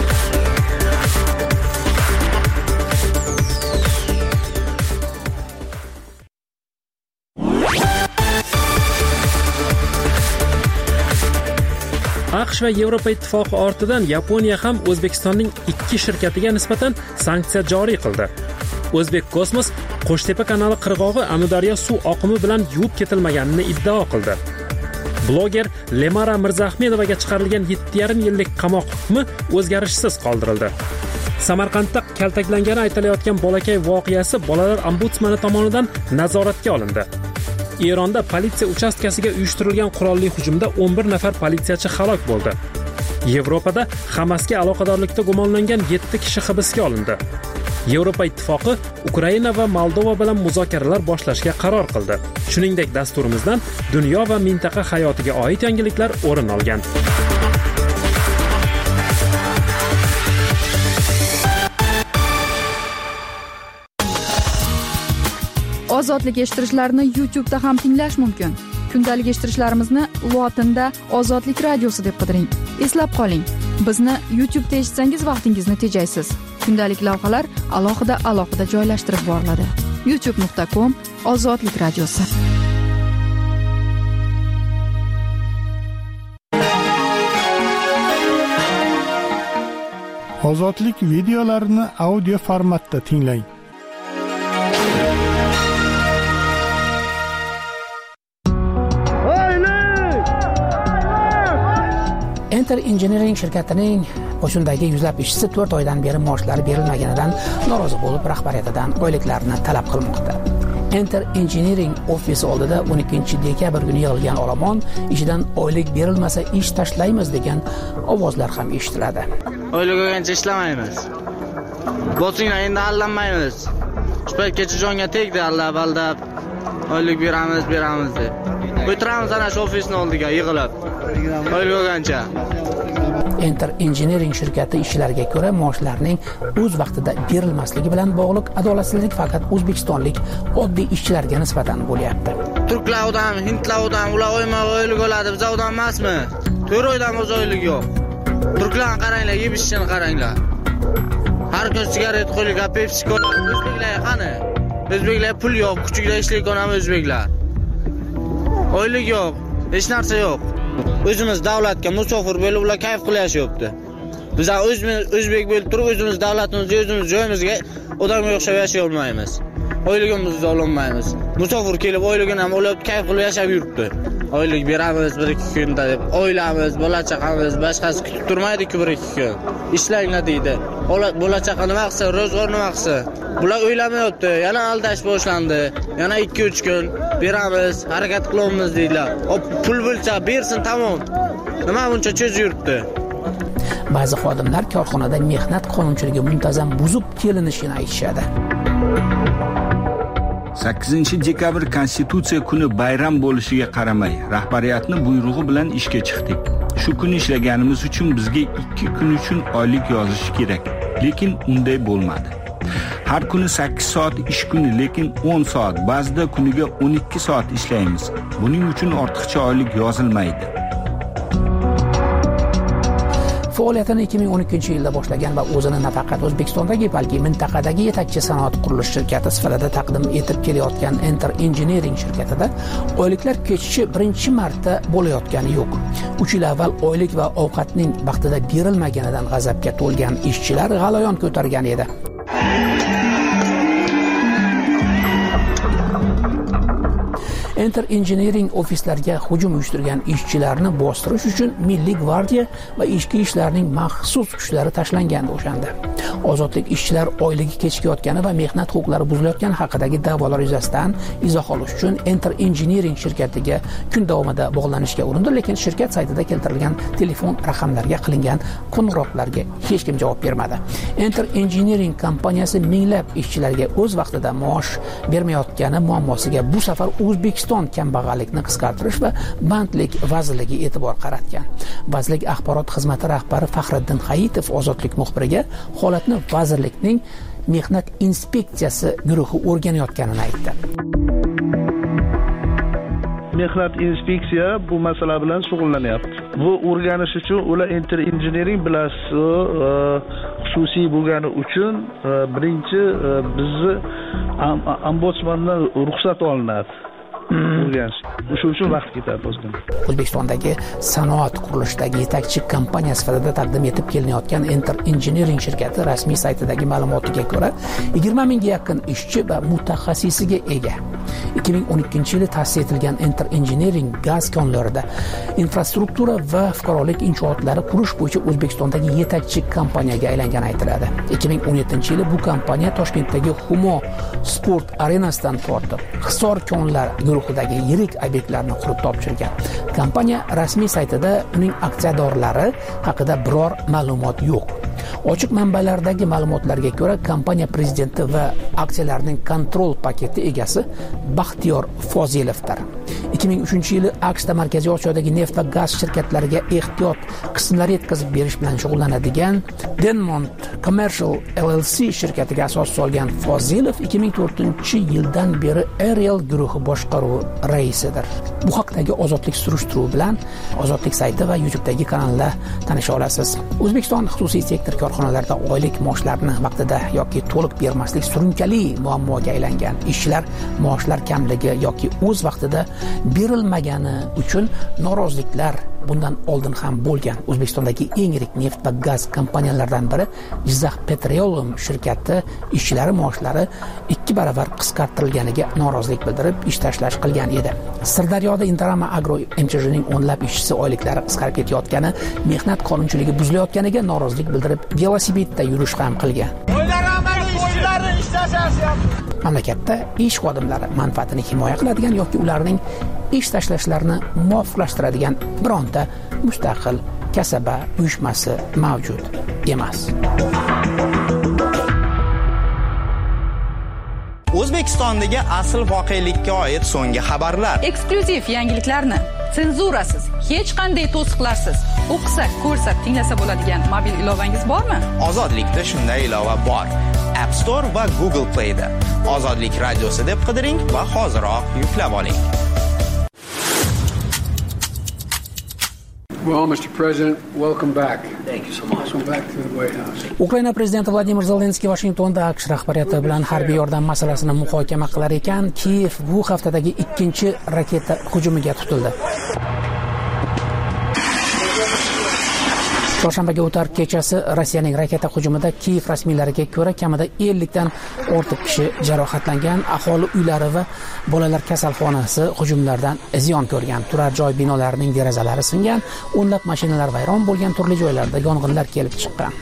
AQSh va Yevropa ittifoqi ortidan Yaponiya ham O'zbekistonning 2 shirkatiga nisbatan sanksiya joriy qildi. O'zbek Kosmos Qo'shtepa kanali qirg'og'i Amudaryo suv oqimi bilan yuvib ketilmaganini iddao qildi. Bloger Lemara Mirzaahmedovaga chiqarilgan 7,5 yillik qamoq hukmi o'zgarishsiz qoldirildi. Samarqandda kaltaklangani aytilayotgan bolakay voqeasi bolalar ombudsmani tomonidan nazoratga olindi. Eronda politsiya uchastkasiga uyushtirilgan qurolli hujumda 11 nafar politsiyachi halok bo'ldi. Yevropada Hamasga aloqadorlikda gumonlangan 7 kishi hibsga olindi. Yevropa ittifoqi Ukraina va Moldova bilan muzokaralar boshlashga qaror qildi. Shuningdek, dasturimizdan dunyo va mintaqa hayotiga oid yangiliklar o'rin olgan. Ozodlik eshittirishlarni YouTube'da ham tinglash mumkin. Kundalik eshittirishlarimizni lotinda Ozodlik radiosi deb qidiring. Eslab qoling, bizni YouTube'da eshitsangiz vaqtingizni tejaysiz. Kundalik lavhalar alohida joylashtirib boriladi. youtube.com/Ozodlik radiosi. Ozodlik videolarini audio formatda tinglang. Enter Engineering shirkatining qo'shindagi yuzlab ishchisi 4 oydan beri maoshlari berilmaganidan norozi bo'lib, rahbariyatidan oyliklarini talab qilmoqda. Enter Engineering ofisi oldida 12-dekabr kuni yig'ilgan olomon ishidan oylik berilmasa ish tashlaymiz degan ovozlar ham eshitiladi. Oylik olgancha ishlamaymiz. Bo'lsinglar endi allanmaymiz. Shu paytgacha jonga tegdi aldab, oylik beramiz deb. O'tiramiz ana shu ofisning oldiga yig'ilib. Oylik olgancha. Enter Engineering shirkati ishchilariga ko'ra maoshlarning o'z vaqtida berilmasligi bilan bog'liq adolatsizlik faqat o'zbekistonlik oddiy ishchilarga nisbatan bo'lyapti. Turklar odam, hindlar odam, ular oylik oladi, biz odam emasmi? 4 oydan o'z oylik yo'q. Turklarni qaranglar, yeb ishini qaranglar. Har kun sigaret qo'liga Pepsi Cola. O'zbeklar qani? O'zbeklar pul yo'q, kuchuklar ishlaydi ko'nami o'zbeklar. Oylik yo'q, hech narsa yo'q. O'zimiz davlatga musofir bo'lib ular kayf qilyapti. Biz o'zbek bo'lib turib o'zimiz davlatimizga, o'zimiz joyimizga odamga o'xshab yashay olmaymiz. Oyligimizni ololmaymiz. Musofir kelib oyligini ham olib kayf qilib yashab yuribdi. Oylik beramiz 1-2 kunda deb o'ylamiz, bola chaqamiz, boshqasi kutib turmaydi-ku 1-2 kun. Ishlanglar deydi. Bola chaqa nima qilsa, ro'zg'or nima qilsa. Bular o'ylamayapti. Yana aldash boshlandi. Yana 2-3 kun beramiz, harakat qilamiz deydilar. Pul bo'lsa bersin, tamom. Nima buncha cho'zib yuribdi? Ba'zi xodimlar korxonada mehnat qonunchiligi muntazam buzib kelinishini aytishadi. 8-dekabr Konstitutsiya kuni bayram bo'lishiga qaramay, rahbariyatni buyrug'i bilan ishga chiqdik. Shu kun ishlaganimiz uchun bizga 2 kun uchun oylik yozish kerak, lekin unday bo'lmadi. Har kuni 8 soat ish kuni, lekin 10 soat, ba'zida kuniga 12 soat ishlaymiz. Buning uchun ortiqcha oylik yozilmaydi. Faoliyatini 2012-yilda boshlagan va o'zini nafaqat O'zbekistondagi, balki mintaqadagi yetakchi sanoat qurilish shirkati sifatida taqdim etib kelayotgan Enter Engineering shirkatida oyliklar kechishi birinchi marta bo'layotgani yo'q. 3 yil avval oylik va ovqatning vaqtida berilmaganidan g'azabga to'lgan ishchilar g'alayon ko'targan edi. Enter Engineering ofislarga hujum uyushtirgan ishchilarni bostirish uchun Milliy gvardiya va ichki ishlarning maxsus kuchlari tashlangandi o'shanda. Ozodlik ishchilar oyligi kechikayotgani va mehnat huquqlari buzilayotgani haqidagi da'volar yuzasidan izoh olish uchun Enter Engineering shirkatiga kun davomida bog'lanishga urindi, lekin shirkat saytida keltirilgan telefon raqamlariga qilingan qo'ng'iroqlarga hech kim javob bermadi. Enter Engineering kompaniyasi minglab ishchilarga o'z vaqtida maosh bermayotgani muammosiga bu safar O'zbekiston O'zbekiston kambag'allikni qisqartirish va bandlik vazirligi e'tibor qaratgan. Vazirlik axborot xizmati rahbari Faxriddin Hayitov Ozodlik muxbiriga holatni vazirlikning mehnat inspeksiyasi guruhi o'rganayotganini aytdi. Mehnat inspeksiya bu masala bilan shug'ullanyapti. Bu o'rganish uchun ular Engineering xususiy bo'lgani uchun birinchi bizni ombudsmandan ruxsat olinadi. Shu uchun vaqt ketadi o'zim. O'zbekistondagi sanoat qurilishidagi yetakchi kompaniya sifatida taqdim etib kelinayotgan Enter Engineering shirkati rasmiy saytidagi ma'lumotiga ko'ra 20 mingga yaqin ishchi va mutaxassisiga ega. 2012-yili ta'sis etilgan Enter Engineering gaz konlarida infrastruktura va fuqarolik inshootlari qurish bo'yicha O'zbekistondagi yetakchi kompaniyaga aylangani aytiladi. 2017-yili bu kompaniya Toshkentdagi Humo sport arenasidan tortib Hisor konlar guruhidagi yirik obyektlarni qurib topshirgan. Kompaniya rasmiy saytida uning aksiyadorlari haqida biror ma'lumot yo'q. Ochiq manbalardagi ma'lumotlarga ko'ra, kompaniya prezidenti va aksiyalarning kontrol paketi egasi Baxtiyor Fozilovdir. 2003-yili AQShda Markaziy Osiyodagi neft va gaz shirkatlariga ehtiyot qismlar yetkazib berish bilan shug'ullanadigan Denmont Commercial LLC shirkatiga asos solgan Fozilov 2004-yildan beri Ariel guruhi boshqaruvi raisidir. Bu haqdagi Ozodlik surishtiruvi bilan Ozodlik sayti va YouTube'dagi kanalda tanisha olasiz. O'zbekiston xususiy sektor korxonalarida oylik maoshlarni vaqtida yoki to'liq bermaslik surunkali muammoga aylangan. Ishchilar maoshlar kamligi yoki o'z vaqtida berilmagani uchun noroziliklar bundan oldin ham bo'lgan. O'zbekistondagi eng yirik neft va gaz kompaniyalaridan biri Jizzax Petroleum shirkati ishchilari maoshlari 2 baravar qisqartirilganiga norozilik bildirib ish tashlash qilgan edi. Sirdaryoda Intarama Agro MCH'ning o'nlab ishchisi oyliklari qisqarib ketayotgani, mehnat qonunchiligi buzilayotganiga norozilik bildirib velosipedda yurish ham qilgan. Mamlakatda ish xodimlari manfaatini himoya qiladigan yoki ularning ish tashlashlarini muvofiqlashtiradigan bironta mustaqil kasaba uyushmasi mavjud emas. O'zbekistondagi asl voqelikka oid so'nggi xabarlar. Eksklyuziv yangiliklarni senzurasiz, hech qanday to'siqlarsiz o'qisa, ko'rsa, tinglasa bo'ladigan mobil ilovangiz bormi? Ozodlikda shunday ilova bor. App Store va Google Play'da Ozodlik radiosi deb qidiring va hoziroq yuklab oling. Well, Mr. President, welcome back. Thank you so much. Welcome back to the White House. Ukraina prezidenti Vladimir Zelenskiy Washingtonda AQSh rahbariyati bilan harbiy yordam masalasini muhokama qilar ekan, Kiyev bu haftadagi ikkinchi raketa hujumiga tutildi. Chorshanbaga o'tar kechasi Rossiyaning raketa hujumida Kiyev rasmiylariga ko'ra kamida 50 dan ortiq kishi jarohatlangan. Aholi uylari va bolalar kasalxonasi hujumlardan ziyon ko'rgan. Turar joy binolarining derazalari singan, o'nlab mashinalar vayron bo'lgan, turli joylarda yong'inlar kelib chiqqan.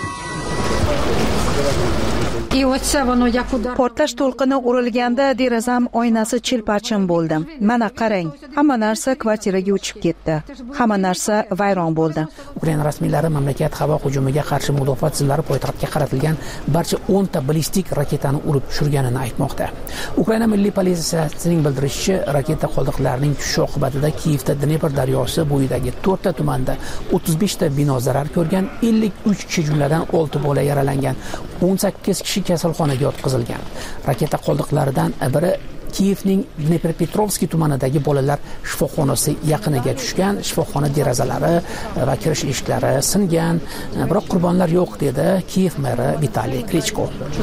Portlash to'lqini urilganda derazam oynasi chilparchin bo'ldi. Mana qarang, hamma narsa kvartiraga uchib ketdi. Hamma narsa vayron bo'ldi. Ukraina rasmiylari mamlakat havo hujumiga qarshi mudofaa tizimlari poytaxtga qaratilgan barcha 10 ta ballistik raketani urib tushirganini aytmoqda. Ukraina milliy politsiyasining bildirishicha, raketa qoldiqlarining tushishi oqibatida Kiyevda Dnepr daryosi bo'yidagi 4 ta tumanda 35 ta bino zarar ko'rgan, 53 kishi jumladan 6 bola yaralangan, 18 kishi kasalxonaga yotqizilgan. Raketa qoldiqlaridan biri Kiyevning Dnepropetrovskiy tumanidagi bolalar shifoxonasi yaqiniga tushgan. Shifoxona derazalari va kirish eshiklari singan, biroq qurbonlar yo'q dedi Kiyev meri Vitaliy Klichko.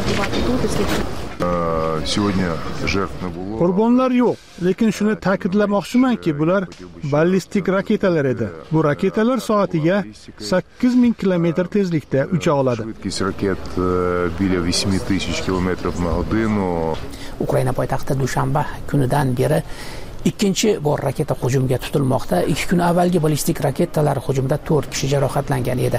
Qurbonlar yo'q, lekin shuni ta'kidlamoqchimanki, bular ballistik raketalar edi. Bu raketalar soatiga 8000 kilometr tezlikda ucha oladi. Ukraina poytaxti dushanba kunidan beri ikkinchi bor raketa hujumiga tutilmoqda. 2 kun avvalgi ballistik raketalar hujumida 4 kishi jarohatlangan edi.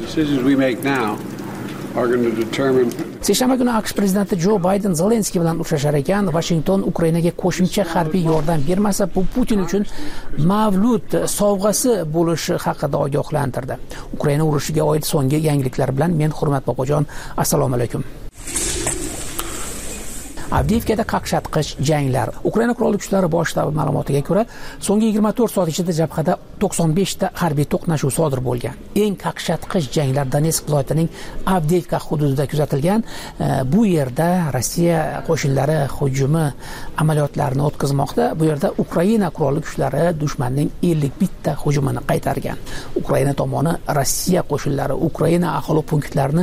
Seshanba kuni AQSh prezidenti Jo Bayden Zelenskiy bilan uchrashar ekan. Washington Ukrainaga qo'shimcha harbiy yordam bermasa, bu Putin uchun mavlud sovg'asi bo'lishi haqida ogohlantirdi. Ukraina urushiga oid so'nggi yangiliklar bilan men Hurmat Bobojon, assalomu alaykum. Avdiivkada qaqshatqich janglar. Ukraina qurolli kuchlari bosh shtabi ma'lumotiga ko'ra, so'nggi 24 soat ichida jabhada 95 ta harbiy to'qnashuv sodir bo'lgan. Eng qaqshatqich janglar Donetsk viloyatining Avdiivka hududida kuzatilgan. Bu yerda Rossiya qo'shinlari hujumi amaliyotlarini o'tkazmoqda. Bu yerda Ukraina qurolli kuchlari dushmanning 51 ta hujumini qaytargan. Ukraina tomoni Rossiya qo'shinlari Ukraina aholi punktlarini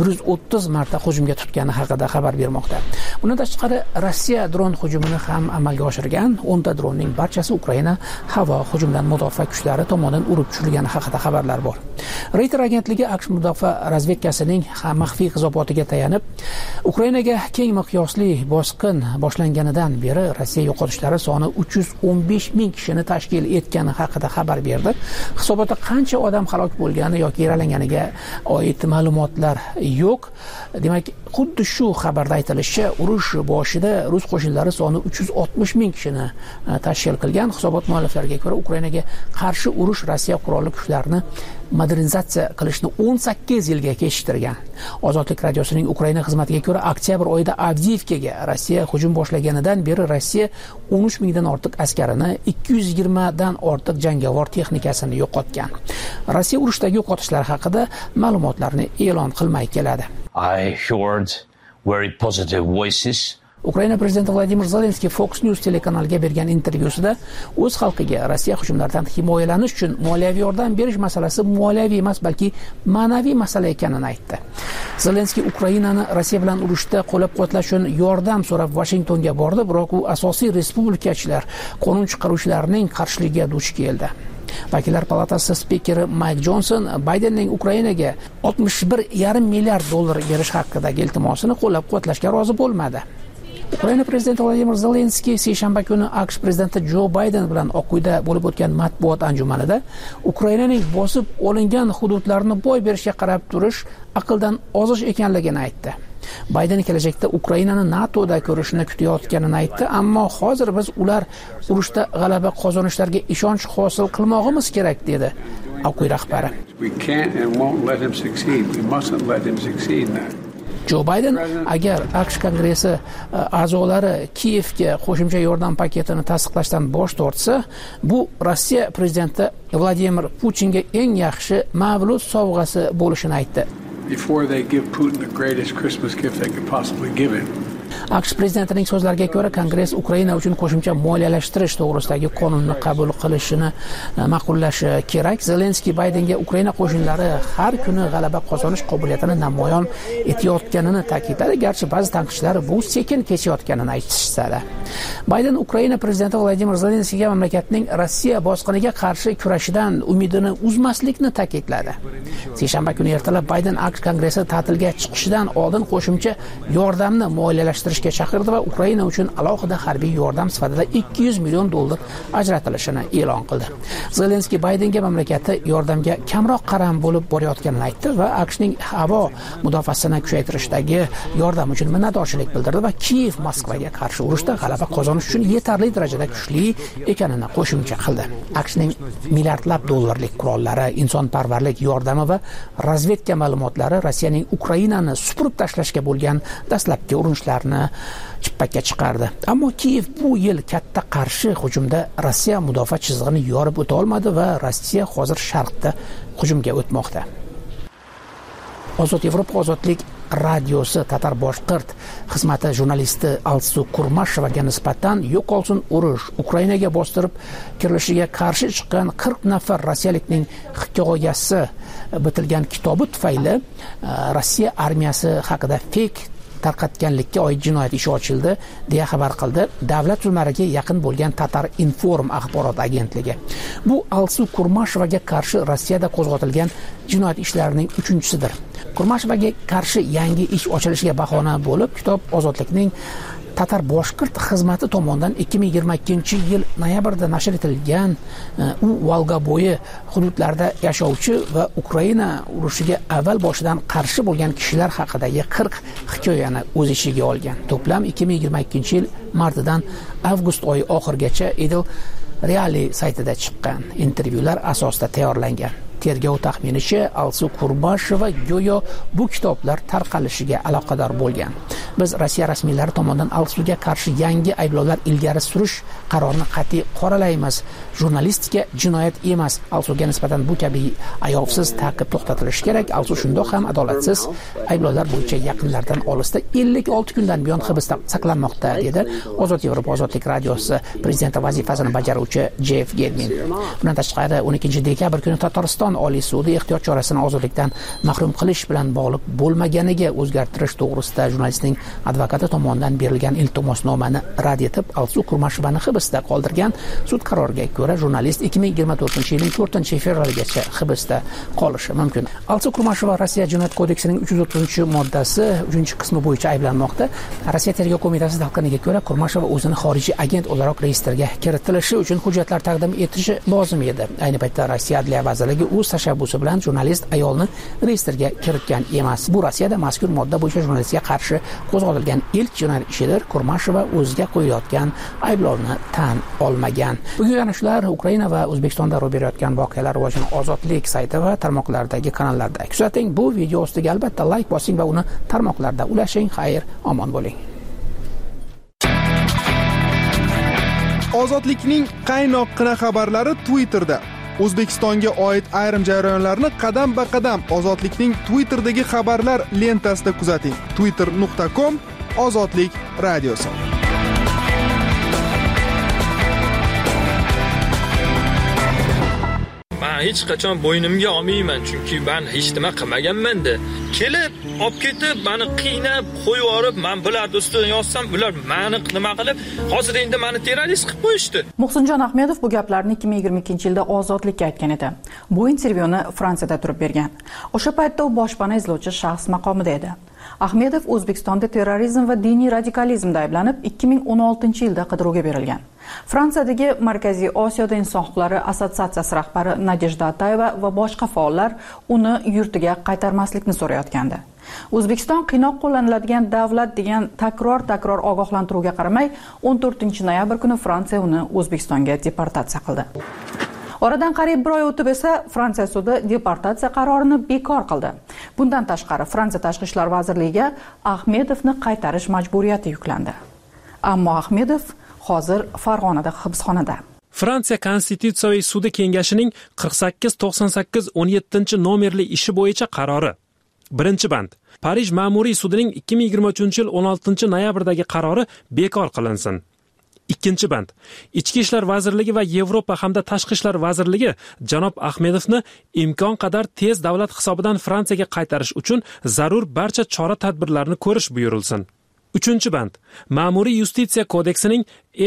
130 marta hujumga tutgani haqida xabar bermoqda. Bundan tashqari Rossiya dron hujumini ham amalga oshirgan. 10 ta dronning barchasi Ukraina havo hujumidan mudofaa kuchlari tomonidan urib tushirilgani haqida xabarlar bor. Reuters agentligi AQSh mudofaa razvedkasining maxfiy hisobotiga tayanib, Ukrainaga keng miqyosli bosqin boshlanganidan beri Rossiya yo'qotishlari soni 315 ming kishini tashkil etgani haqida xabar berdi. Hisobotda qancha odam halok bo'lgani yoki yaralanganiga oid ma'lumotlar yo'q. Demak, xuddi shu xabarda aytilishicha, urush boshida rus qo'shinlari soni 360 ming kishini tashkil qilgan. Hisobot mualliflariga ko'ra, Ukrainaga qarshi urush Rossiya qurolli kuchlarini modernizatsiya qilishni 18 yilga kechiktirgan. Ozodlik radiosining Ukraina xizmatiga ko'ra, oktyabr oyida Avdiivkaga Rossiya hujum boshlaganidan beri Rossiya 13 mingdan ortiq askarini, 220 dan ortiq jangovar texnikasini yo'qotgan. Rossiya urushdagi yo'qotishlar haqida ma'lumotlarni e'lon qilmay keladi. I heard very positive voices. Ukraina prezidenti Vladimir Zelenskiy Fox News telekanaliga bergan intervyusida o'z xalqiga Rossiya hujumlaridan himoyalanish uchun moliyaviy yordam berish masalasi moliyaviy emas, balki ma'naviy masala ekanini aytdi. Zelenskiy Ukrainani Rossiya bilan urushda qo'llab-quvvatlash uchun yordam so'rab Vashingtonga bordi, biroq u asosiy respublikachilar, qonun chiqaruvchilarning qarshiligiga duch keldi. Vakillar palatasi spikeri Mayk Jonson Baydenning Ukrainaga 61,5 milliard dollar berish haqidagi iltimosini qo'llab-quvvatlashga rozi bo'lmadi. Ukraina prezidenti Vladimir Zelenskiy seshanba kuni AQSh prezidenti Jo Bayden bilan Oq uyda bo'lib o'tgan matbuot anjumanida Ukrainaning bosib olingan hududlarini boy berishga qarab turish aqldan ozish ekanligini aytdi. Bayden kelajakda Ukrainani NATOda ko'rishni kutayotganini aytdi, ammo hozir biz ular urushda g'alaba qozonishlariga ishonch hosil qilmog'imiz kerak dedi Oq uy rahbari. Jo Bayden agar AQSh kongressi a'zolari Kiyevga qo'shimcha yordam paketini tasdiqlashdan bosh tortsa, bu Rossiya prezidenti Vladimir Putinga eng yaxshi mavlud sovg'asi bo'lishini aytdi. AQSh prezidentining so'zlariga ko'ra, Kongress Ukraina uchun qo'shimcha moliyalashtirish to'g'risidagi qonunni qabul qilishini ma'qullashi kerak. Zelenskiy Baydenga Ukraina qo'shinlari har kuni g'alaba qozonish qobiliyatini namoyon etayotganini ta'kidladi, garchi ba'zi tanqidchilar bu sekin kechayotganini aytishsa-da. Bayden Ukraina prezidenti Vladimir Zelenskiyga mamlakatning Rossiya bosqiniga qarshi kurashidan umidini uzmaslikni ta'kidladi. Seshanba kuni ertalab Bayden AQSh kongressi ta'tilga chiqishidan oldin qo'shimcha yordamni moliyalashtirishga chaqirdi va Ukraina uchun alohida harbiy yordam sifatida 200 million dollar ajratilishini e'lon qildi. Zelenskiy Baydenga mamlakati yordamga kamroq qaram bo'lib borayotganini aytdi va AQShning havo mudofaasini kuchaytirishdagi yordam uchun minnatdorchilik bildirdi va Kiyev Moskvaga qarshi urushda g'alaba qozonish uchun yetarli darajada kuchli ekanini qo'shimcha qildi. AQShning milliardlab dollarlik qurollari, insonparvarlik yordami va razvedka ma'lumotlari Rossiyaning Ukrainani supurib tashlashga bo'lgan dastlabki urinishlarini chippakka chiqardi. Ammo Kiyev bu yil katta qarshi hujumda Rossiya mudofaa chizig'ini yorib o'ta olmadi va Rossiya hozir sharqda hujumga o'tmoqda. Ozod Yevropa ozodlik radiosi Tatar boshqirt xizmati jurnalisti Alsu Kurmashevaga nisbatan yo'qolsin urush, Ukrainaga bostirib kirilishiga qarshi chiqqan 40 nafar rossiyalikning hikoyasi bitilgan kitobi tufayli Rossiya armiyasi haqida fake tarqatganlikka oid jinoyat ishi ochildi deya xabar qildi davlat tuzumlariga yaqin bo'lgan Tatar Inform axborot agentligi. Bu Alsu Kurmashevaga qarshi Rossiyada qo'zg'atilgan jinoyat ishlarining 3-chisidir. Kurmashevaga qarshi yangi ish ochilishiga bahona bo'lib, kitob Ozodlikning Tatar boshqirt xizmati tomonidan 2022-yil noyabrda nashr etilgan. U Volgabo'yi hududlarda yashovchi va Ukraina urushiga avval boshidan qarshi bo'lgan kishilar haqidagi 40 hikoyani o'z ichiga olgan. To'plam 2022-yil martdan avgust oyi oxirigacha Edel Reali saytida chiqqan intervyular asosida tayyorlangan. tergov taxminicha Alsu Kurmasheva go'yo bu kitoblar tarqalishiga aloqador bo'lgan. Biz Rossiya rasmiylari tomonidan Alsuga qarshi yangi ayblovlar ilgari surish qarorini qat'iy qoralaymiz. Jurnalistika jinoyat emas. Alsuga nisbatan bu kabi ayovsiz ta'qib to'xtatilishi kerak. Alsu shundoq ham adolatsiz ayblovlar bo'yicha yaqinlardan olisda 56 kundan buyon hibsda saqlanmoqda, dedi Ozod Yevropa ozodlik radiosi prezidenti vazifasini bajaruvchi Jeff Gedmin. Bundan tashqari 12 dekabr kuni Tatariston Oliy sudi ehtiyot chorasini ozodlikdan mahrum qilish bilan bog'liq bo'lmaganiga o'zgartirish to'g'risida jurnalistning advokati tomonidan berilgan iltimosnomani rad etib, Alsu Kurmashevani hibsda qoldirgan. Sud qaroriga ko'ra jurnalist 2024-yilning 4-fevraligacha hibsda qolishi mumkin. Alsu Kurmasheva Rossiya Jinoyat kodeksining 330-moddasi 3-qismi bo'yicha ayblanmoqda. Rossiya tergov qo'mitasi talqiniga ko'ra Kurmasheva o'zini xorijiy agent o'laroq reyestrga kiritilishi uchun hujjatlar taqdim etishi lozim edi. Ayni paytda Rossiya Adliya vazirligi o'z tashabbusi bilan jurnalist ayolni reyestrga kiritgan emas. Bu Rossiyada mazkur modda bo'yicha jurnalistga qarshi qo'zg'atilgan ilk jinoyat ishidir. Kurmasheva o'ziga qo'yilayotgan ayblovni tan olmagan. Bugun yana shular Ukraina va O'zbekistonda ro'y berayotgan voqealar rivojini Ozodlik sayti va tarmoqlardagi kanallarda kuzating. Bu video ostiga albatta like bosing va uni tarmoqlarda ulashing. Xayr, omon bo'ling. Ozodlikning qaynoqqina xabarlari Twitterda. O'zbekistonga oid ayrim jarayonlarni qadam-ba-qadam Ozodlikning Twitterdagi xabarlar lentasida kuzating. twitter.com/ozodlik radiosi. Men hech qachon bo'ynimga olmayman, chunki men hech nima qilmaganman-da. Kelib, olib ketib, meni qiynab, qo'yib yorib, men bularni ustidan yozsam, ular meni nima qilib, hozir endi meni terrorist qilib qo'yishdi. Muhsinjon Ahmedov bu gaplarni 2022-yilda Ozodlikka aytgan edi. Bu intervyuni Fransiyada turib bergan. O'sha paytda u boshpana izlovchi shaxs maqomida edi. Ahmedov O'zbekistonda terrorizm va diniy radikalizmda ayblanib 2016-yilda qidiruvga berilgan. Fransiyadagi Markaziy Osiyoda inson huquqlari assotsiatsiyasi rahbari Nadejda Atayeva va boshqa faollar uni yurtiga qaytarmaslikni so'rayotgandi. O'zbekiston qiynoq qo'llaniladigan davlat degan takror ogohlantiruvga qaramay 14-noyabr kuni Fransiya uni O'zbekistonga deportatsiya qildi. Oradan qariyb bir oy o'tib esa Fransiya sudi deportatsiya qarorini bekor qildi. Bundan tashqari Fransiya Tashqi ishlar vazirligiga Ahmedovni qaytarish majburiyati yuklandi. Ammo Ahmedov hozir Farg'onada hibsxonada. Fransiya Konstitutsiyaviy sudi kengashining 4898-17 nomerli ishi bo'yicha qarori. 1-band. Parij ma'muriy sudining 2023-yil 16-noyabrdagi qarori bekor qilinsin. 2-band. Ichki ishlar vazirligi va Yevropa hamda Tashqi ishlar vazirligi janob Ahmedovni imkon qadar tez davlat hisobidan Fransiyaga qaytarish uchun zarur barcha chora-tadbirlarni ko'rish buyurilsin. 3-band. Ma'muriy yustitsiya kodeksining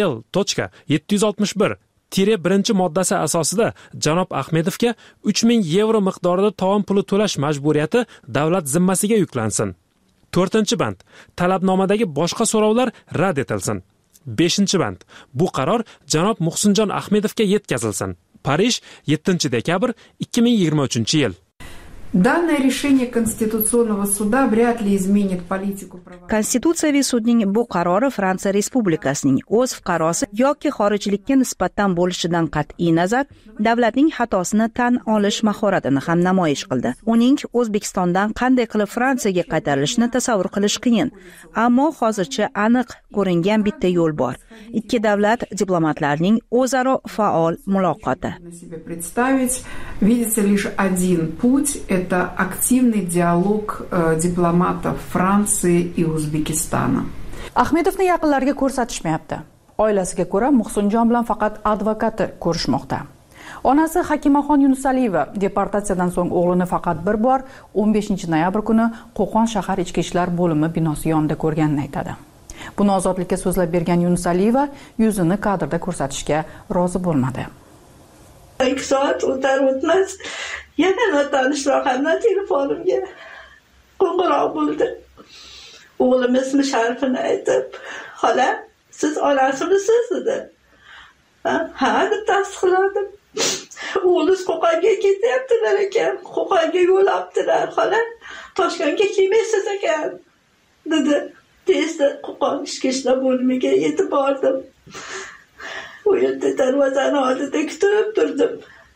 L.761-1 moddasi asosida janob Ahmedovga 3000 yevro miqdorida tovon puli to'lash majburiyati davlat zimmasiga yuklansin. 4-band. Talabnomadagi boshqa so'rovlar rad etilsin. 5-band. Bu qaror janob Muhsinjon Ahmedovga yetkazilsin. Parij 7-dekabr 2023-yil. Данное решение Конституционного суда вряд ли изменит политику права. Konstitutsiyaviy sudning bu qarori Fransiya Respublikasining o'z fuqarosi yoki xorijlikka nisbatan bo'lishidan qat'iy nazar davlatning xatosini tan olish mahoratini ham namoyish qildi. Uning O'zbekistondan qanday qilib Fransiyaga qaytarilishini tasavvur qilish qiyin, ammo hozircha aniq ko'ringan bitta yo'l bor. Ikki davlat diplomatlarining o'zaro faol muloqoti. Видится лишь один путь – это активный диалог дипломатов Франции и Узбекистана. Ahmedovni yaqinlariga ko'rsatishmayapti. Oilasiga ko'ra Muhsinjon bilan faqat advokati ko'rishmoqda. Onasi Hakimaxon Yunusaliyeva deportatsiyadan so'ng o'g'lini faqat bir bor 15-noyabr kuni Qo'qon shahar ichki ishlar bo'limi binosi yonida ko'rganini aytadi. Buni Ozodlikka so'zlab bergan Yunusaliyeva yuzini kadrda ko'rsatishga rozi bo'lmadi. 2 soat o'tar-o'tmas yana notanish raqamdan telefonimga qo'ng'iroq bo'ldi. O'g'lim ismi sharifini aytib, "Xola, siz onasimisiz?" dedi. Ha, deb tasdiqladim. O'g'lingiz Qo'qonga ketyaptilar ekan, Qo'qonga yo'labdilar, xola. Toshkentga kelmaysiz ekan, dedi. Tezda Qo'qon ichki ishlar bo'limiga yetib bordim. U yerda darvozani oldida kutib turdim.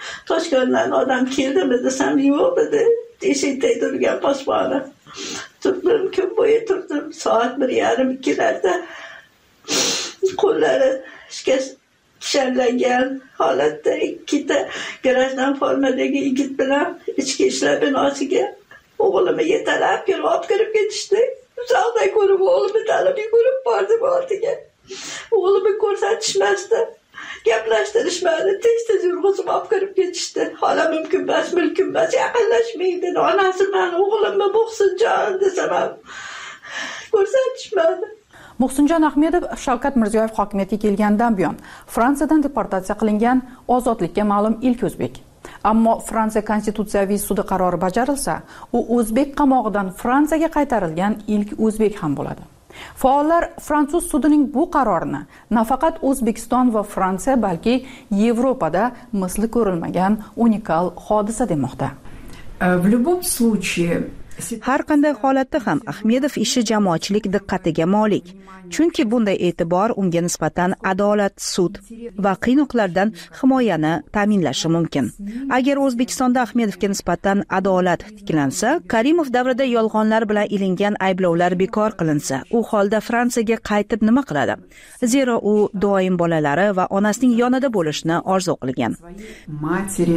Toshkentdan odam keldimi desam yo'q dedi. Eshikda turgan posboni. Turdim, kun bo'yi turdim. Soat 1:30-2larda qo'llari kishanlangan holatda ikkita garajdan formadagi yigit bilan ichki ishlar binosiga o'g'limni yetalab olib kirib ketishdi. Uzaqdan ko'rib o'g'limni tanib yugurib bordim oldiga. O'g'limni ko'rsatishmasdi. Gaplashtirishmadi. Tez yurg'izib olib kirib ketishdi. Hala mumkin emas, yaqinlashmaydi. Onasi meni o'g'limni Muhsinjon desam ham ko'rsatishmadi. Muhsinjon Ahmedov Shavkat Mirziyoyev hokimiyatga kelgandan buyon Fransiyadan deportatsiya qilingan ozodlikka ma'lum ilk o'zbek. Ammo Fransiya konstitutsiyaviy sudi qarori bajarilsa, u o'zbek qamog'idan Fransiyaga qaytarilgan ilk o'zbek ham bo'ladi. Faollar fransuz sudining bu qarorini nafaqat O'zbekiston va Fransiya, balki Yevropada misli ko'rilmagan unikal hodisa demoqda. В любом случае har qanday holatda ham Ahmedov ishi jamoatchilik diqqatiga molik. Chunki bunday e'tibor unga nisbatan adolat, sud va qiynoqlardan himoyani ta'minlashi mumkin. Agar O'zbekistonda Ahmedovga nisbatan adolat tiklansa, Karimov davrida yolg'onlar bilan ilingan ayblovlar bekor qilinsa, u holda Fransiyaga qaytib nima qiladi? Zero u doim bolalari va onasining yonida bo'lishni orzu qilgan. Матери,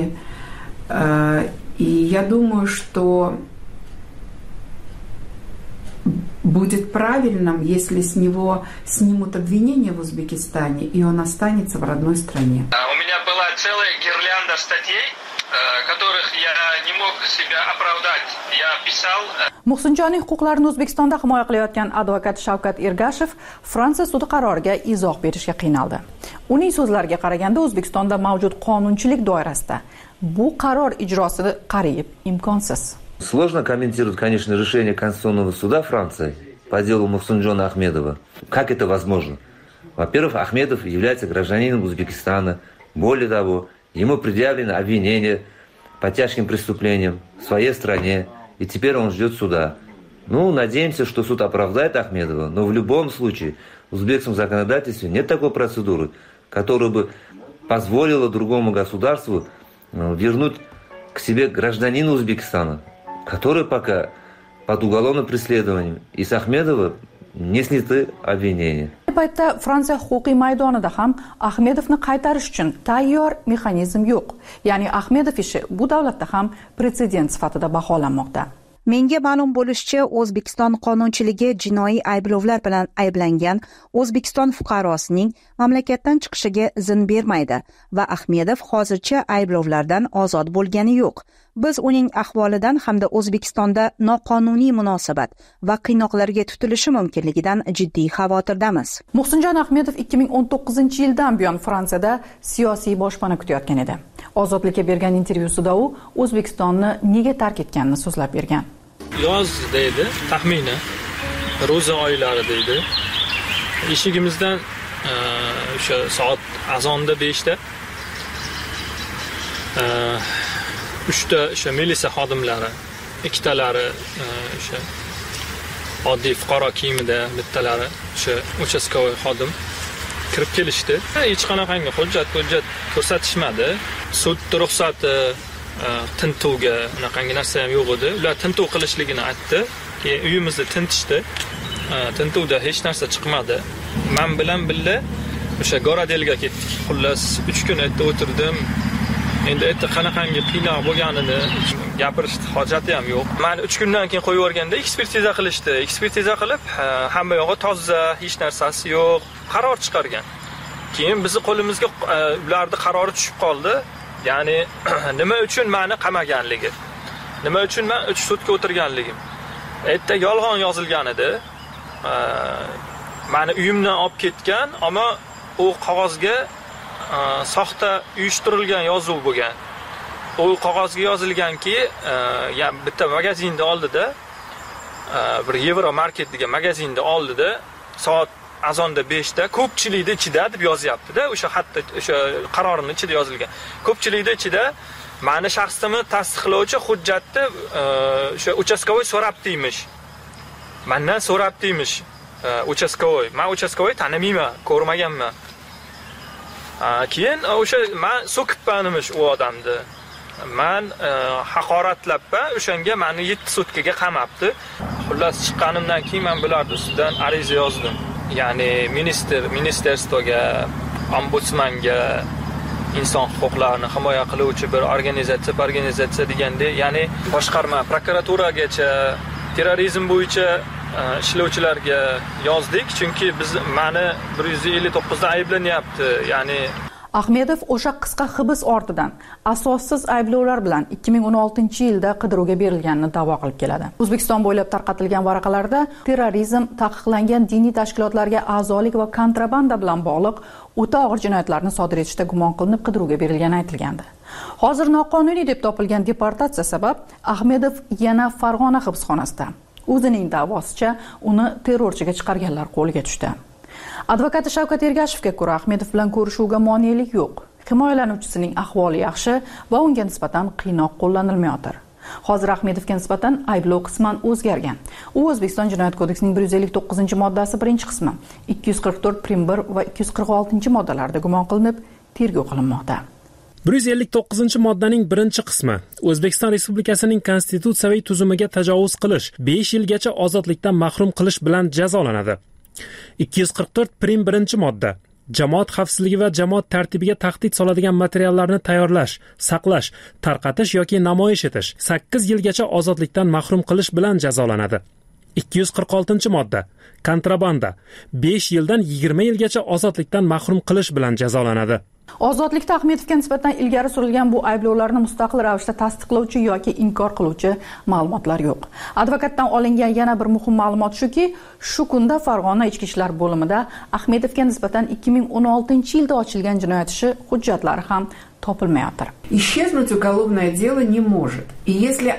и я думаю, что будет правильным, если с него снимут обвинения в Узбекистане, и он останется в родной стране. У меня была целая гирлянда статей, которых я не мог себя оправдать. Я писал... Muhsinjonning huquqlarini O'zbekistonda himoya qilayotgan advokat Shavkat Ergashev Fransiya sudi qaroriga izoh berishga qiynaldi. Uning so'zlariga qaraganda, O'zbekistonda mavjud qonunchilik doirasida bu qaror ijrosi qariyb imkonsiz. Сложно комментировать, конечно, решение Конституционного суда Франции по делу Мухсинджона Ахмедова. Как это возможно? Во-первых, Ахмедов является гражданином Узбекистана. Более того, ему предъявлено обвинение по тяжким преступлениям в своей стране, и теперь он ждет суда. Ну, надеемся, что суд оправдает Ахмедова, но в любом случае в узбекском законодательстве нет такой процедуры, которая бы позволила другому государству вернуть к себе гражданина Узбекистана, который пока под уголовным преследованием. И с Ахмедова не сняты обвинения. Paytda Fransiya huquqiy maydonida ham Ahmedovni qaytarish uchun tayyor mexanizm yo'q. Ya'ni Ahmedov ishi bu davlatda ham pretsedent sifatida baholanmoqda. Menga ma'lum bo'lishicha, O'zbekiston qonunchiligi jinoiy ayblovlar bilan ayblangan O'zbekiston fuqarosining mamlakatdan chiqishiga izn bermaydi va Ahmedov hozircha ayblovlardan ozod bo'lgani yo'q. Biz uning ahvolidan hamda O'zbekistonda noqonuniy munosabat va qiynoqlarga tutilishi mumkinligidan jiddiy xavotirdamiz. Muhsinjon Ahmedov 2019-yildan buyon Fransiyada siyosiy boshpana kutayotgan edi. Ozodlikka bergan intervyusida u O'zbekistonni nega tark etganini so'zlab bergan. Yoz deydi, taxmini ro'za oylari deydi. Eshigimizdan o'sha soat azonda 5 da 3 ta o'sha militsiya xodimlari, ikkitalari o'sha oddiy fuqaro kiyimida, bittalari o'sha uchastkovoy xodim kirib kelishdi. Hech qanaqangi hujjat ko'rsatishmadi. Sud ruxsati tintuvga unaqangi narsa ham yo'q edi. Ular tintuv qilishligini aytdi. Keyin uyimizni tintishdi. Tintuvda hech narsa chiqmadi. Men bilan birga o'sha Goradelga ketdik. Xullas 3 kun yerda o'tirdim. Endi yerda qanaqangi qiynoq bo'lganini gapirishni hojati ham yo'q. Men 3 kundan keyin qo'yib yuborganda ekspertiza qilishdi. Ekspertiza qilib, hamma yog'i toza, hech narsasi yo'q, qaror chiqargan. Keyin bizni qo'limizga ularning qarori tushib qoldi. Ya'ni nima uchun meni qamaganligi, nima uchun men 3 sutka o'tirganligim. Yerda yolg'on yozilgan edi. Meni uyimdan olib ketgan, ammo u qog'ozga soxta uyushtirilgan yozuv bo'lgan. U qog'ozga yozilganki, bitta magazinda oldida, bir Yevro market degan magazinda oldida soat azonda 5 da ko'pchilikning ichida deb yozyapti-da, o'sha hatto o'sha qarorning ichida yozilgan. Ko'pchilikning ichida meni shaxsimni tasdiqlovchi hujjatni o'sha uchastkovoy so'rabdiymish. Mendan so'rabdiymish uchastkovoy. Men uchastkovoy tanimayman, ko'rmaganman. Keyin o'sha men so'kibmanmish u odamni. Men haqoratlab o'shanga meni 7 sutkaga qamabdi. Xullas chiqqanimdan keyin men bularning ustidan ariza yozdim. Ya'ni ministerstoga, ombudsmanga, inson huquqlarini himoya qiluvchi bir organizatsiya deganda, ya'ni boshqarma prokuraturagacha terrorizm bo'yicha ishlovchilarga yozdik, chunki meni 159 da ayblanyapti. Ya'ni Ahmedov o'sha qisqa hibs ortidan asossiz ayblovlar bilan 2016-yilda qidiruvga berilganini da'vo qilib keladi. O'zbekiston bo'ylab tarqatilgan varaqalarda terrorizm, taqiqlangan diniy tashkilotlarga a'zolik va kontrabanda bilan bog'liq o'ta og'ir jinoyatlarni sodir etishda gumon qilinib qidiruvga berilgani aytilgandi. Hozir noqonuniy deb topilgan deportatsiya sabab Ahmedov yana Farg'ona hibsxonasida. O'zining da'vosicha uni terrorchiga chiqarganlar qo'liga tushdi. Advokati Shavkat Ergashevga ko'ra, Ahmedov bilan ko'rishuvga monelik yo'q. Himoyalanuvchisining ahvoli yaxshi va unga nisbatan qiynoq qo'llanilmayotir. Hozir Ahmedovga nisbatan ayblov qisman o'zgargan. U O'zbekiston Jinoyat kodeksining 159-moddasi 1-qismi, 244 prim 1 va 246 moddalarida gumon qilinib, tergov qilinmoqda. 159-moddaning 1-qismi O'zbekiston Respublikasining konstitutsiyaviy tuzumiga tajovuz qilish, 5 yilgacha ozodlikdan mahrum qilish bilan jazolanadi. 244 prim 1-modda jamoat xavfsizligi va jamoat tartibiga tahdid soladigan materiallarni tayyorlash, saqlash, tarqatish yoki namoyish etish 8 yilgacha ozodlikdan mahrum qilish bilan jazolanadi. 246-modda kontrabanda 5 yildan 20 yilgacha ozodlikdan mahrum qilish bilan jazolanadi. Ozodlikda Ahmedovga nisbatan ilgari surilgan bu ayblovlarni mustaqil ravishda tasdiqlovchi yoki inkor qiluvchi ma'lumotlar yo'q. Advokatdan olingan yana bir muhim ma'lumot shuki, shu kunda Farg'ona ichki ishlar bo'limida Ahmedovga nisbatan 2016-yilda ochilgan jinoyat ishi hujjatlari ham topilmayotir. Исчезнуть уголовное дело не может. И если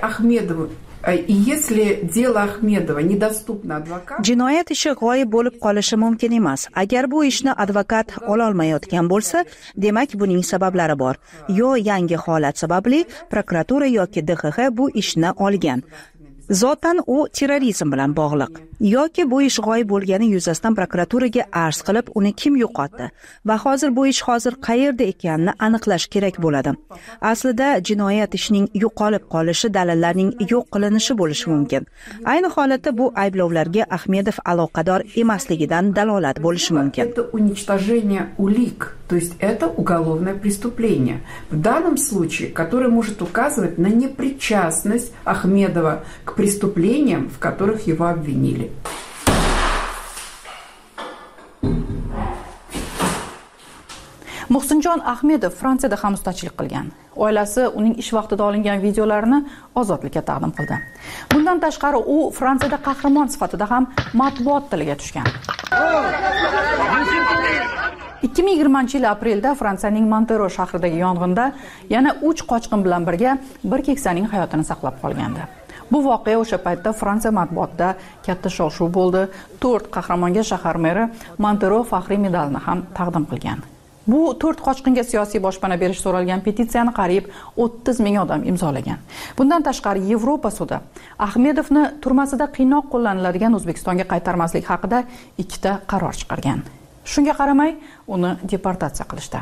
дело Ahmedova недоступно advokat, jinoyat ishi g'oyib bo'lib qolishi mumkin emas. Agar bu ishni advokat ola olmayotgan bo'lsa, demak buning sabablari bor. Yo yangi holat sababli prokuratura yoki DXX bu ishni olgan. Zotan u terrorizm bilan bog'liq. Yoki bu ish g'oyib bo'lgani yuzasidan prokuraturaga arz qilib, uni kim yo'qotdi va hozir bu ish qayerda ekanini aniqlash kerak bo'ladi. Aslida jinoyat ishining yo'qolib qolishi dalillarning yo'q qilinishi bo'lishi mumkin. Ayni holatda bu ayblovlarga Ahmedov aloqador emasligidan dalolat bo'lishi mumkin. Это уничтожение улик, то есть это уголовное преступление. В данном случае, которое может указывать на непричастность Ahmedova к преступлениям, в которых его обвинили. Muhsinjon Ahmedov Fransiyada ham ustachilik qilgan. Oilasi uning ish vaqtida olingan videolarini ozodlikka taqdim qildi. Bundan tashqari u Fransiyada qahramon sifatida ham matbuot tiliga tushgan. 2020-yil aprelda Fransiyaning Montero shahridagi yong'inda yana 3 qochqin bilan birga bir keksaning hayotini saqlab qolgandi. Bu voqea o'sha paytda Fransiya matbuotida katta shov-shuv bo'ldi. 4 qahramonga shahar meri Montero faxriy medalini ham taqdim qilgan. Bu 4 qochqinga siyosiy boshpana berish so'ralgan petitsiyani qariyb 30 ming odam imzolagan. Bundan tashqari Yevropa sudi Ahmedovni turmasida qiynoq qo'llaniladigan O'zbekistonga qaytarmaslik haqida 2 ta qaror chiqargan. Shunga qaramay, uni deportatsiya qilishdi.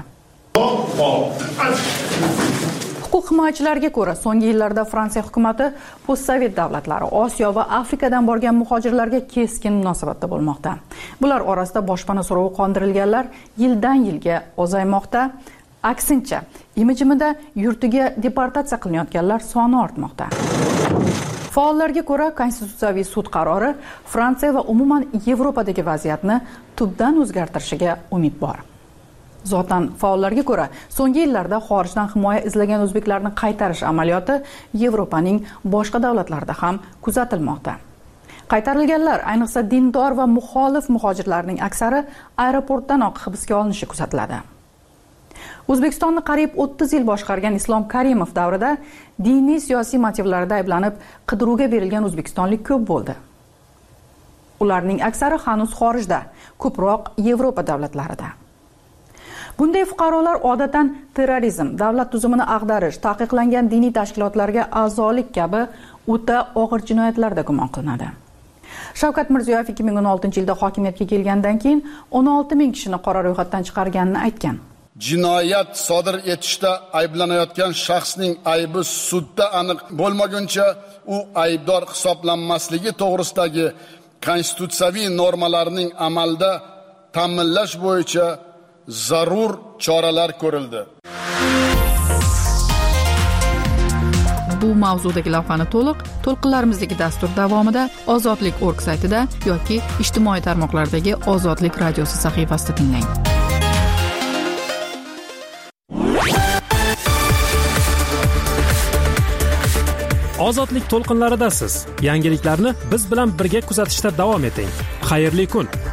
Huquq himoyachilariga ko'ra, so'nggi yillarda Fransiya hukumatı postsovet davlatlari, Osiyo va Afrikadan borgan muhojirlarga keskin munosabatda bo'lmoqda. Bular orasida boshpana so'rovi qondirilganlar yildan yilga ozaymoqda. Aksincha, imijimida yurtiga deportatsiya qilinayotganlar soni ortmoqda. Faollarga ko'ra, Konstitutsiyaviy sud qarori Fransiya va umuman Yevropadagi vaziyatni tubdan o'zgartirishiga umid bor. Zotan faollarga ko'ra, so'nggi yillarda xorijdan himoya izlagan o'zbeklarni qaytarish amaliyoti Yevropaning boshqa davlatlarida ham kuzatilmoqda. Qaytarilganlar, ayniqsa dindor va muxolif muhojirlarning aksari aeroportdanoq hibsga olinishi kuzatiladi. O'zbekistonni qariyb 30 yil boshqargan Islom Karimov davrida diniy siyosiy motivlarda ayblanib qidiruvga berilgan o'zbekistonlik ko'p bo'ldi. Ularning aksari hanuz xorijda, ko'proq Yevropa davlatlarida. Bunday fuqarolar odatan terrorizm, davlat tuzumini ag'darish, taqiqlangan diniy tashkilotlarga a'zolik kabi o'ta og'ir jinoyatlarda gumon qilinadi. Shavkat Mirziyoyev 2016-yilda hokimiyatga kelgandan keyin 16 ming kishini qora ro'yxatdan chiqarganini aytgan. jinoyat sodir etishda ayblanayotgan shaxsning aybi sudda aniq bo'lmaguncha u aybdor hisoblanmasligi to'g'risidagi konstitutsiyaviy normalarning amalda ta'minlash bo'yicha zarur choralar ko'rildi. Bu mavzudagi lavhani to'lqinlarimizdagi dastur davomida Ozodlik.org saytida yoki ijtimoiy tarmoqlardagi Ozodlik radiosi sahifasida tinglang. Ozodlik to'lqinlaridasiz. Yangiliklarni biz bilan birga kuzatishda davom eting. Xayrli kun.